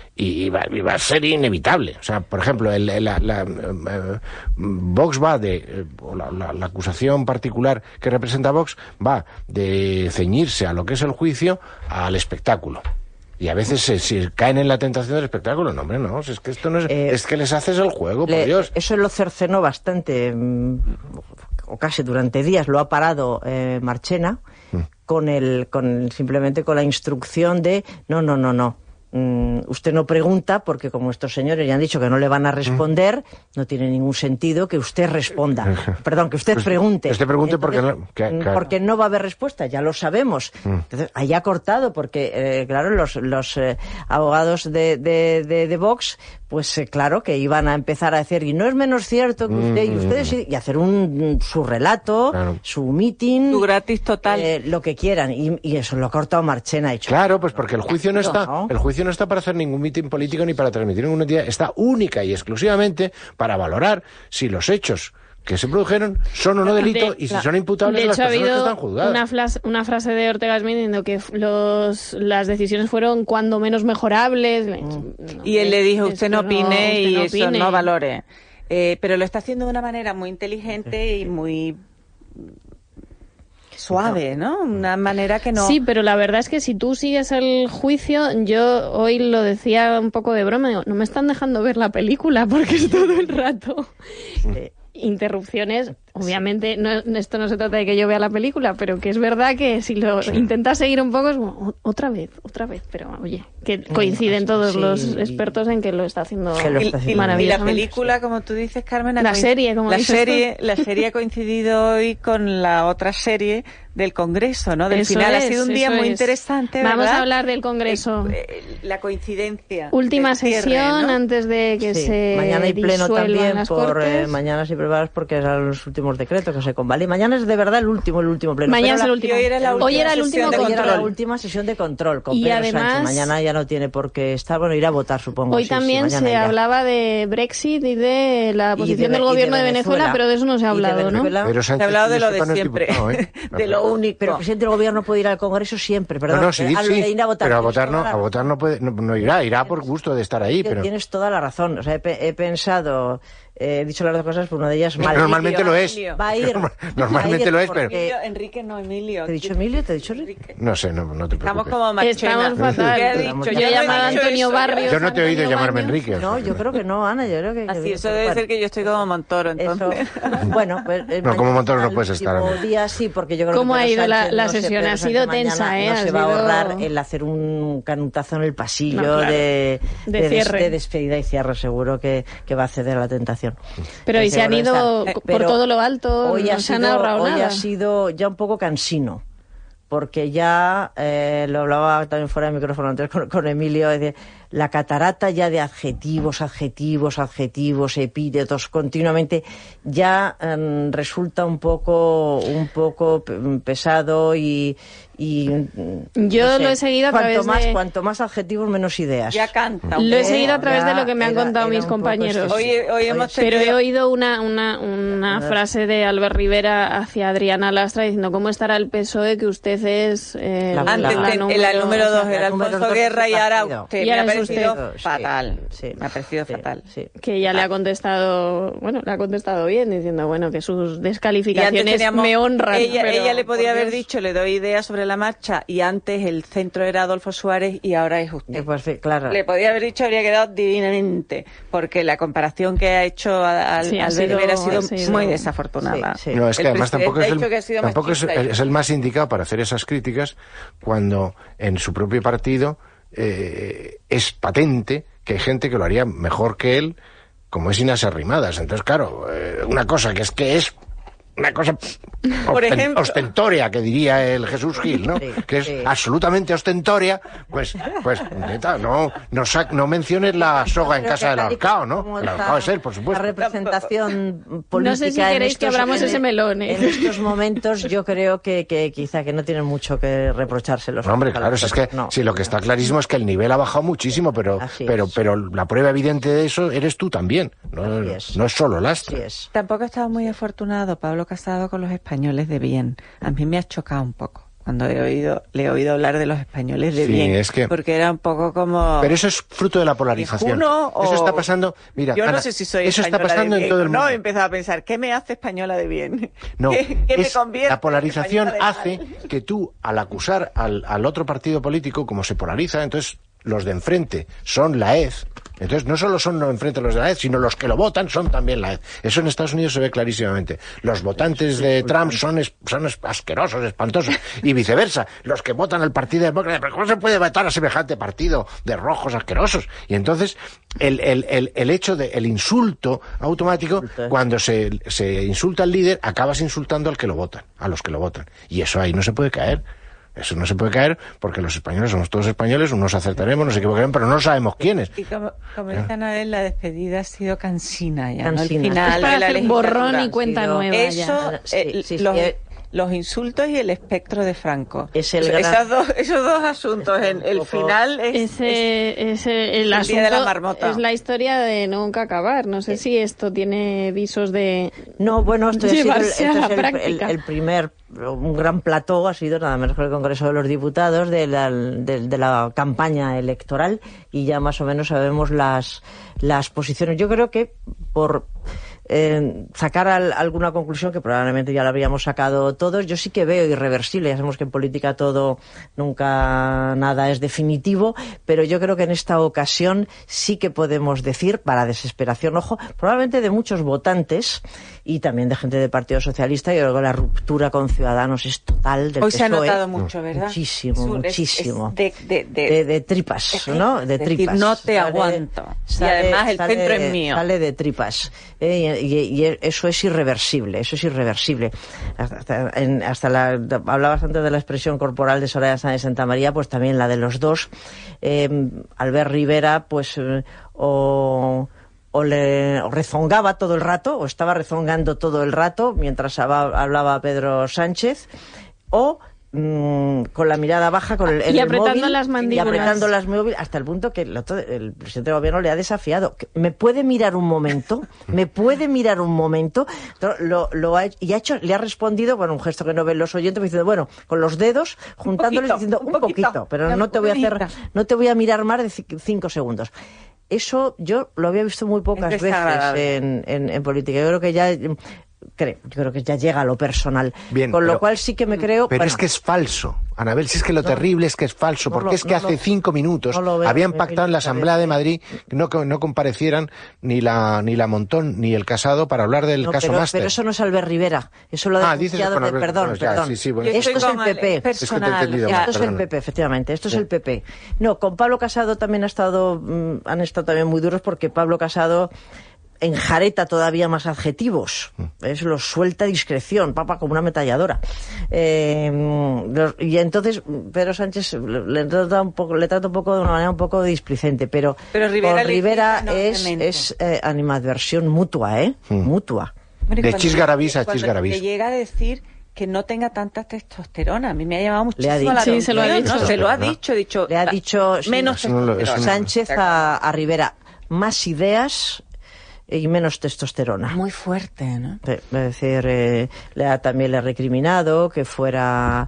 Y va, y va a ser inevitable. O sea, por ejemplo, el, el, la, la, uh, Vox va de... Uh, la, la, la acusación particular que representa Vox va de ceñirse a lo que es el juicio al espectáculo. Y a veces se, si caen en la tentación del espectáculo, no, hombre, no, es que esto no es... Eh, es que les haces el juego, le, por Dios. Eso lo cercenó bastante, o casi durante días, lo ha parado eh, Marchena, mm. con el, con simplemente con la instrucción de no, no, no, no. Usted no pregunta porque como estos señores ya han dicho que no le van a responder, no tiene ningún sentido que usted responda. Perdón, que usted pues pregunte. Usted pregunte Entonces, porque, no, que, claro. porque no va a haber respuesta, ya lo sabemos. Entonces, ahí ha cortado porque, eh, claro, los, los eh, abogados de, de, de, de Vox, pues eh, claro que iban a empezar a decir, y no es menos cierto que usted y ustedes, y, y hacer un su relato, claro. su meeting, su gratis total, eh, lo que quieran. Y, y eso lo ha cortado Marchena. Ha dicho, claro, pues porque el juicio no está, ¿no? El juicio no está para hacer ningún mitin político ni para transmitir ninguna entidad, está única y exclusivamente para valorar si los hechos que se produjeron son o no delito de, y si son imputables de a las hecho, personas ha habido que están juzgadas. Una, flas, una frase de Ortega Smith diciendo que los, las decisiones fueron cuando menos mejorables. Mm. No, y él le dijo, usted no opine no, usted y no eso opine. no valore. Eh, pero lo está haciendo de una manera muy inteligente y muy... suave, ¿no? Una manera que no... Sí, pero la verdad es que si tú sigues el juicio, yo hoy lo decía un poco de broma, digo, no me están dejando ver la película porque es todo el rato... Eh, interrupciones, obviamente no, esto no se trata de que yo vea la película, pero que es verdad que si lo sí. intentas seguir un poco es como, otra vez, otra vez, pero oye, que coinciden todos sí. los expertos en que lo está haciendo maravillosamente. Y la película, como tú dices, Carmen, la serie, como la dices serie, tú. la serie ha coincidido hoy con la otra serie del Congreso, ¿no? Del eso final es, ha sido un día muy es. interesante, ¿verdad? Vamos a hablar del Congreso. Eh, eh, la coincidencia. Última cierre, sesión, ¿no? Antes de que sí. se mañana hay pleno también las por Cortes. Eh, mañana sí preparadas porque eran los últimos decretos que se convaliden. Mañana es de verdad el último, el último pleno. Mañana Pero es el la, último. Hoy era, la hoy era el último de control. Hoy era la última sesión de control con y Pedro además, Sánchez. Mañana ya no tiene por qué estar, bueno, irá a votar, supongo. Hoy sí, también sí, se irá. hablaba de Brexit y de la posición de, del gobierno de Venezuela, de Venezuela, pero de eso no se ha hablado, ¿no? Pero se ha hablado de lo de siempre, diputado, ¿eh? de lo único. Pero el presidente del gobierno puede ir al Congreso siempre, perdón. No, no, sí, a sí, de ir a votar, pero a votar no, a votar no puede, no, no irá, irá por gusto de estar ahí. Tienes pero... toda la razón. O sea, he, he pensado, eh, he dicho las dos cosas, pero una de ellas mal. Normalmente lo es. Va a ir. Normalmente lo es, pero... Emilio, Enrique, no, Emilio. ¿Te he dicho Emilio? ¿Te he dicho Enrique? No sé, no, no te preocupes. Estamos como Marchena. Estamos fatal. ¿Qué ha dicho? Yo he llamado a Antonio Barrios. Yo no te he oído Antonio llamarme Baños. Enrique. No, yo creo que no, Ana, yo creo que... Así, yo- eso debe bueno, ser que yo estoy como Montoro, entonces. Eso, bueno, pues... eh, No, como mañana, Montoro no el puedes estar, último ¿no? día sí, porque yo creo ¿Cómo que ha Pedro ido la- Sánchez, la no sé, sesión? Pedro Ha Sánchez sido mañana tensa, ¿eh? No Ha se va a sido- ahorrar el hacer un canutazo en el pasillo No, claro. de, De de, cierre. de despedida y cierre, seguro que, que va a ceder a la tentación. Pero y se han Seguro ido estar. por Pero todo lo alto, hoy no ha se han sido- ahorrado hoy nada. ha sido ya un poco cansino, porque ya, eh, lo hablaba también fuera de micrófono antes con, con Emilio, es decir, la catarata ya de adjetivos, adjetivos, adjetivos, epítetos, continuamente, ya eh, resulta un poco, un poco p- pesado y... y Yo no sé, lo he seguido a cuanto través más, de... Cuanto más adjetivos, menos ideas. Ya canta. Lo he Eh, seguido a través de ya lo que me han era- contado era mis un poco compañeros. excesivo. Hoy, hoy hemos Pero tenido... he oído una, una, una frase de Albert Rivera hacia Adriana Lastra diciendo ¿cómo estará el P S O E que usted es eh, La- Antes, la- ten- en la número dos era la número Alfonso dos Guerra es y el ahora partido. usted. Y Me ha ahora es parecido usted. fatal. Sí, Me ha parecido sí, fatal. sí. que ya le ha contestado, bueno, le ha contestado bien, diciendo, bueno, que sus Y antes descalificaciones teníamos- me honran. Ella, pero, ella le podía por haber Dios. dicho, le doy ideas sobre la marcha, y antes el centro era Adolfo Suárez y ahora es usted. Eh, pues, sí, claro. Le podía haber dicho, habría quedado divinamente, porque la comparación que ha hecho a- al Sí, ha Albert sido- Rivera ha sido ha sido- muy desafortunada. Sí, sí. No, es que El además tampoco es, presidente ha el, dicho que ha sido tampoco es, machista y- es el más indicado para hacer esas críticas cuando en su propio partido eh, es patente que hay gente que lo haría mejor que él, como es Inés Arrimadas. Entonces, claro, eh, una cosa que es que es una cosa Por osten- ejemplo. ostentoria, que diría el Jesús Gil, ¿no? Sí, que es sí. absolutamente ostentoria, pues, pues, neta, no, no, sac- no menciones la soga en Creo casa que del tal y ahorcado, ¿no? como El está ahorcado es él, por supuesto. La representación política. No sé si en queréis que estos- abramos en- ese melón, ¿eh? En estos momentos yo creo que, que quizá que no tienen mucho que reprochárselo. No, hombre, claro, si es que No. sí, lo que está clarísimo es que el nivel ha bajado muchísimo, pero Así pero es. pero la prueba evidente de eso eres tú también, no, Así es. no es solo Así Lastra. es. Tampoco ha estado muy afortunado Pablo Casado con los españoles de bien. A mí me ha chocado un poco cuando he oído, le he oído hablar de los españoles de Sí, bien. es que- Porque era un poco como... Pero eso es fruto de la polarización. ¿Viejuno o- Eso está pasando, mira, Yo Ana, no sé si soy eso está española pasando de bien, en todo el No, mundo. he empezado a pensar, ¿qué me hace española de bien? No, ¿Qué, qué me es- convierte la en polarización española de hace mal? que tú, al acusar al, al otro partido político, como se polariza, entonces los de enfrente son la E Z. Entonces no solo son los de enfrente los de la E Z, sino los que lo votan son también la E Z. Eso en Estados Unidos se ve clarísimamente. Los votantes de Trump son, es- son es- asquerosos, espantosos. Y viceversa. Los que votan al Partido Demócrata, ¿pero cómo se puede votar a semejante partido de rojos asquerosos? Y entonces el, el, el, el hecho de el insulto automático, cuando se, se insulta al líder, acabas insultando al que lo votan, a los que lo votan. Y eso ahí no se puede caer. Eso no se puede caer porque los españoles somos todos españoles, unos acertaremos, nos equivocaremos, pero no sabemos quiénes. Y como, como dice Noel, la despedida ha sido cansina ya, ¿no? Cansina. El final Es para de la hacer legislatura. borrón y cuenta Ha sido- nueva Eso, ya. Sí, eh, sí, los, sí. los insultos y el espectro de Franco. Es el O sea, gran- esas dos, esos dos asuntos, en el poco- final es... Ese, ese, el el asunto día de la marmota. es la historia de nunca acabar. No sé si esto tiene visos de No, bueno, esto ha sido el, llevarse este a es la el- el, práctica. el primer, un gran plató ha sido nada menos que el Congreso de los Diputados de la, de, de la campaña electoral y ya más o menos sabemos las, las posiciones. Yo creo que por eh, sacar al, alguna conclusión, que probablemente ya la habríamos sacado todos, yo sí que veo irreversible. Ya sabemos que en política todo, nunca nada es definitivo, pero yo creo que en esta ocasión sí que podemos decir, para desesperación, ojo, probablemente de muchos votantes y también de gente del Partido Socialista, yo creo que la ruptura con Ciudadanos es total del Hoy se ha P S O E. notado mucho, ¿verdad? Muchísimo, Es un- es- muchísimo. es de, de, de- de, de tripas, es ¿no? De es decir, tripas. no te Sale- aguanto. sale- y además el sale- centro es mío. Sale de tripas. Eh, y, y- y eso es irreversible, eso es irreversible. Hasta, hasta, en- hasta la, hablabas antes de la expresión corporal de Soraya Sáenz de Santa María, pues también la de los dos. Eh, Albert Rivera, pues, eh, o... o le o rezongaba todo el rato, o estaba rezongando todo el rato mientras haba- hablaba Pedro Sánchez, o mm, con la mirada baja, con el, en Y el apretando móvil, las mandíbulas. y apretando las móviles, hasta el punto que el, otro- el presidente del gobierno le ha desafiado. ¿Me puede mirar un momento? ¿Me puede mirar un momento? Lo, lo ha hecho, y ha hecho, le ha respondido, bueno, un gesto que no ven los oyentes, diciendo, bueno, con los dedos, juntándoles, poquito, diciendo, un un poquito, poquito, pero una no te voy a hacer, poquitita. no te voy a mirar más de ci- cinco segundos. Eso yo lo había visto muy pocas Es veces desagradable. en, en, en política. Yo creo que ya mm, creo, yo creo que ya llega a lo personal. Bien, Con pero, lo cual sí que me creo... Pero bueno, es que es falso, Anabel, si es que lo no, terrible es que es falso, no porque lo, es que no hace lo, cinco minutos no veo, habían pactado en la Asamblea de Madrid que no, no comparecieran ni la ni la Montón ni el Casado para hablar del no, caso pero, Máster. Pero eso no es Albert Rivera, eso lo ha ah, denunciado de... Perdón, pues ya, perdón. Sí, sí, bueno, esto es el P P. Es que te he entendido esto mal, es el P P, efectivamente, esto sí. es el P P. No, con Pablo Casado también ha estado, mmm, han estado también muy duros porque Pablo Casado enjareta todavía más adjetivos, eso los suelta a discreción, papa, como una ametralladora. Eh, los, y entonces Pedro Sánchez le trata un poco, le trata un poco de una manera un poco displicente, pero, pero Rivera, con Rivera es, es eh, animadversión mutua, ¿eh? Mm. Mutua. De chisgarabís a chisgarabís. Le llega a decir que no tenga tanta testosterona. A mí me ha llamado muchísimo le ha dicho, la sí, se lo ha dicho. No, se lo ha dicho, ¿no? dicho le ha dicho menos sí, no, no, Sánchez a, a Rivera, más ideas y menos testosterona. Muy fuerte, ¿no? Es decir, eh, le ha, también le ha recriminado que fuera...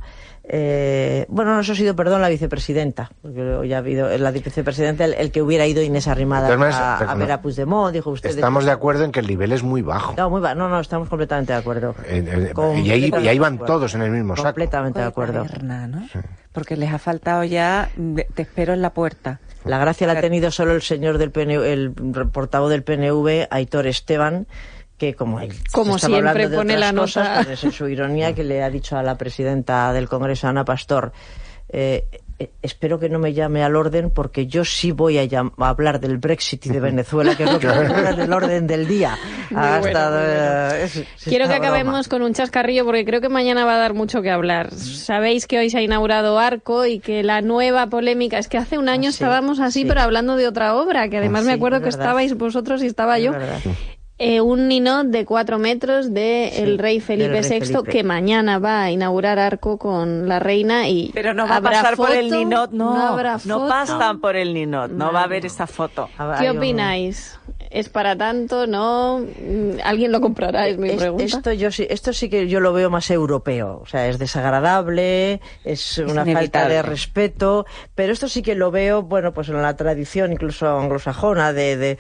Eh, bueno, eso ha sido, perdón, la vicepresidenta, porque ya ha habido la vicepresidenta, el, el que hubiera ido Inés Arrimadas a, a ver a Puigdemont, dijo usted. Estamos de acuerdo en que el nivel es muy bajo. No, muy bajo. No, no, estamos completamente de acuerdo. Eh, eh, y, ahí, y ahí van todos en el mismo saco. Completamente de acuerdo. Taberna, ¿no? Sí. Porque les ha faltado ya, te espero en la puerta. La gracia la ha tenido solo el señor del P N V, el portavoz del P N V, Aitor Esteban, que como él como siempre de pone la cosas, nota, pues es su ironía, que le ha dicho a la presidenta del Congreso, Ana Pastor, eh, eh, espero que no me llame al orden porque yo sí voy a, llam- a hablar del Brexit y de Venezuela, que es lo que está en el orden del día. Ha bueno, estado, bueno. eh, es, es Quiero que acabemos broma. con un chascarrillo porque creo que mañana va a dar mucho que hablar. Sabéis que hoy se ha inaugurado Arco y que la nueva polémica es que hace un año ah, sí, estábamos así, sí. pero hablando de otra obra, que además ah, sí, me acuerdo que estabais vosotros y estaba es yo. Verdad. Eh, un ninot de cuatro metros de sí, el rey Felipe rey sexto Felipe. Que mañana va a inaugurar Arco con la reina y pero no va a pasar foto, por el ninot, no, no, habrá no foto. pasan por el ninot, no, no va a haber esa foto. ¿Qué opináis? ¿Es para tanto? ¿No? ¿Alguien lo comprará? Es mi es, pregunta. Esto, yo sí, esto sí que yo lo veo más europeo. O sea, es desagradable, es, es una falta de respeto, pero esto sí que lo veo, bueno, pues en la tradición incluso anglosajona de... de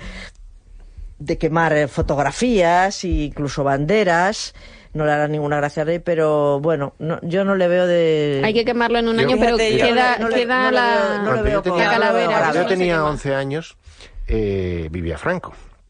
de quemar fotografías e incluso banderas. No le hará ninguna gracia al rey, pero bueno, no, yo no le veo de... Hay que quemarlo en un yo, año, pero queda, no le, queda no la, veo, no le veo tenía, la calavera. Cuando yo tenía once años, eh, vivía Franco.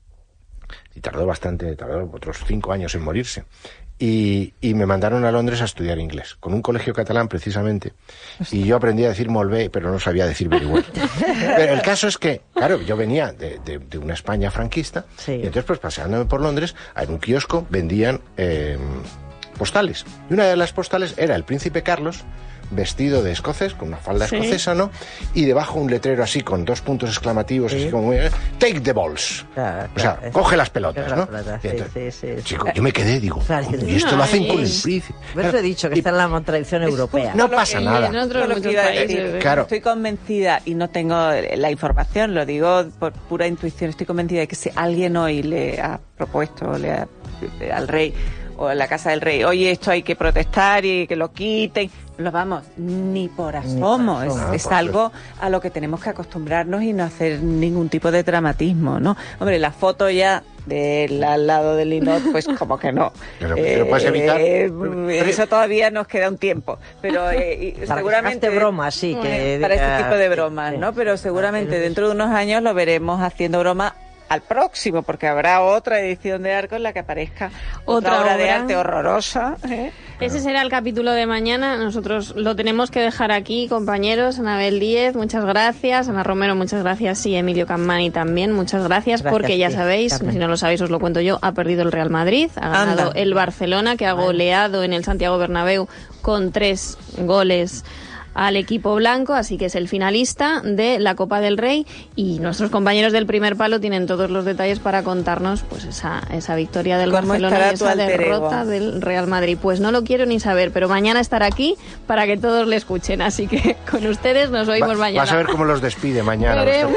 Y tardó bastante, tardó otros cinco años en morirse. Y, y me mandaron a Londres a estudiar inglés, con un colegio catalán precisamente, y yo aprendí a decir molt bé, pero no sabía decir very well. Pero el caso es que, claro, yo venía de, de, de una España franquista, sí. y entonces pues paseándome por Londres, en un kiosco vendían eh, postales, y una de las postales era el príncipe Carlos, vestido de escocés, con una falda sí. escocesa, ¿no? Y debajo un letrero así con dos puntos exclamativos, sí. así como muy... Take the balls. Claro, o sea, claro, coge las pelotas, ¿no? Pelota, sí, entonces, sí, sí, chico, yo me quedé, digo, claro, y esto no, lo hacen es... con el príncipe. Por eso he dicho que y... está en la tradición europea. No pasa nada. En otros muchos países. Claro. Estoy convencida, y no tengo la información, lo digo por pura intuición, estoy convencida de que si alguien hoy le ha propuesto le ha, al rey o en la casa del rey, oye, esto hay que protestar y que lo quiten, no vamos, ni por asomo, ni por asomo. es, es algo a lo que tenemos que acostumbrarnos y no hacer ningún tipo de dramatismo, ¿no? Hombre, la foto ya del al lado del ninot, pues como que no. Pero, eh, pero puedes evitar. Eh, pero, eso todavía nos queda un tiempo, pero eh, para seguramente bromas, sí, que para este tipo de bromas, ¿no? Pero seguramente dentro de unos años lo veremos haciendo bromas al próximo, porque habrá otra edición de Arco en la que aparezca otra, otra obra, obra de arte horrorosa. ¿eh? Ese será el capítulo de mañana. Nosotros lo tenemos que dejar aquí, compañeros. Anabel Díez, muchas gracias. Ana Romero, muchas gracias. Y Emilio Cammani también, muchas gracias. gracias porque ya sabéis, también. Si no lo sabéis os lo cuento yo, ha perdido el Real Madrid, ha ganado Anda. el Barcelona, que ha goleado en el Santiago Bernabéu con tres goles al equipo blanco, así que es el finalista de la Copa del Rey, y nuestros compañeros del Primer Palo tienen todos los detalles para contarnos pues esa, esa victoria del Barcelona y esa derrota del Real Madrid. Pues no lo quiero ni saber, pero mañana estará aquí para que todos le escuchen, así que con ustedes nos oímos Va, mañana. Vas a ver cómo los despide mañana. Pero, uh,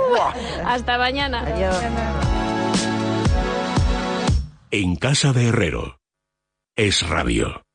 hasta mañana. Adiós. En casa de Herrero es Radio.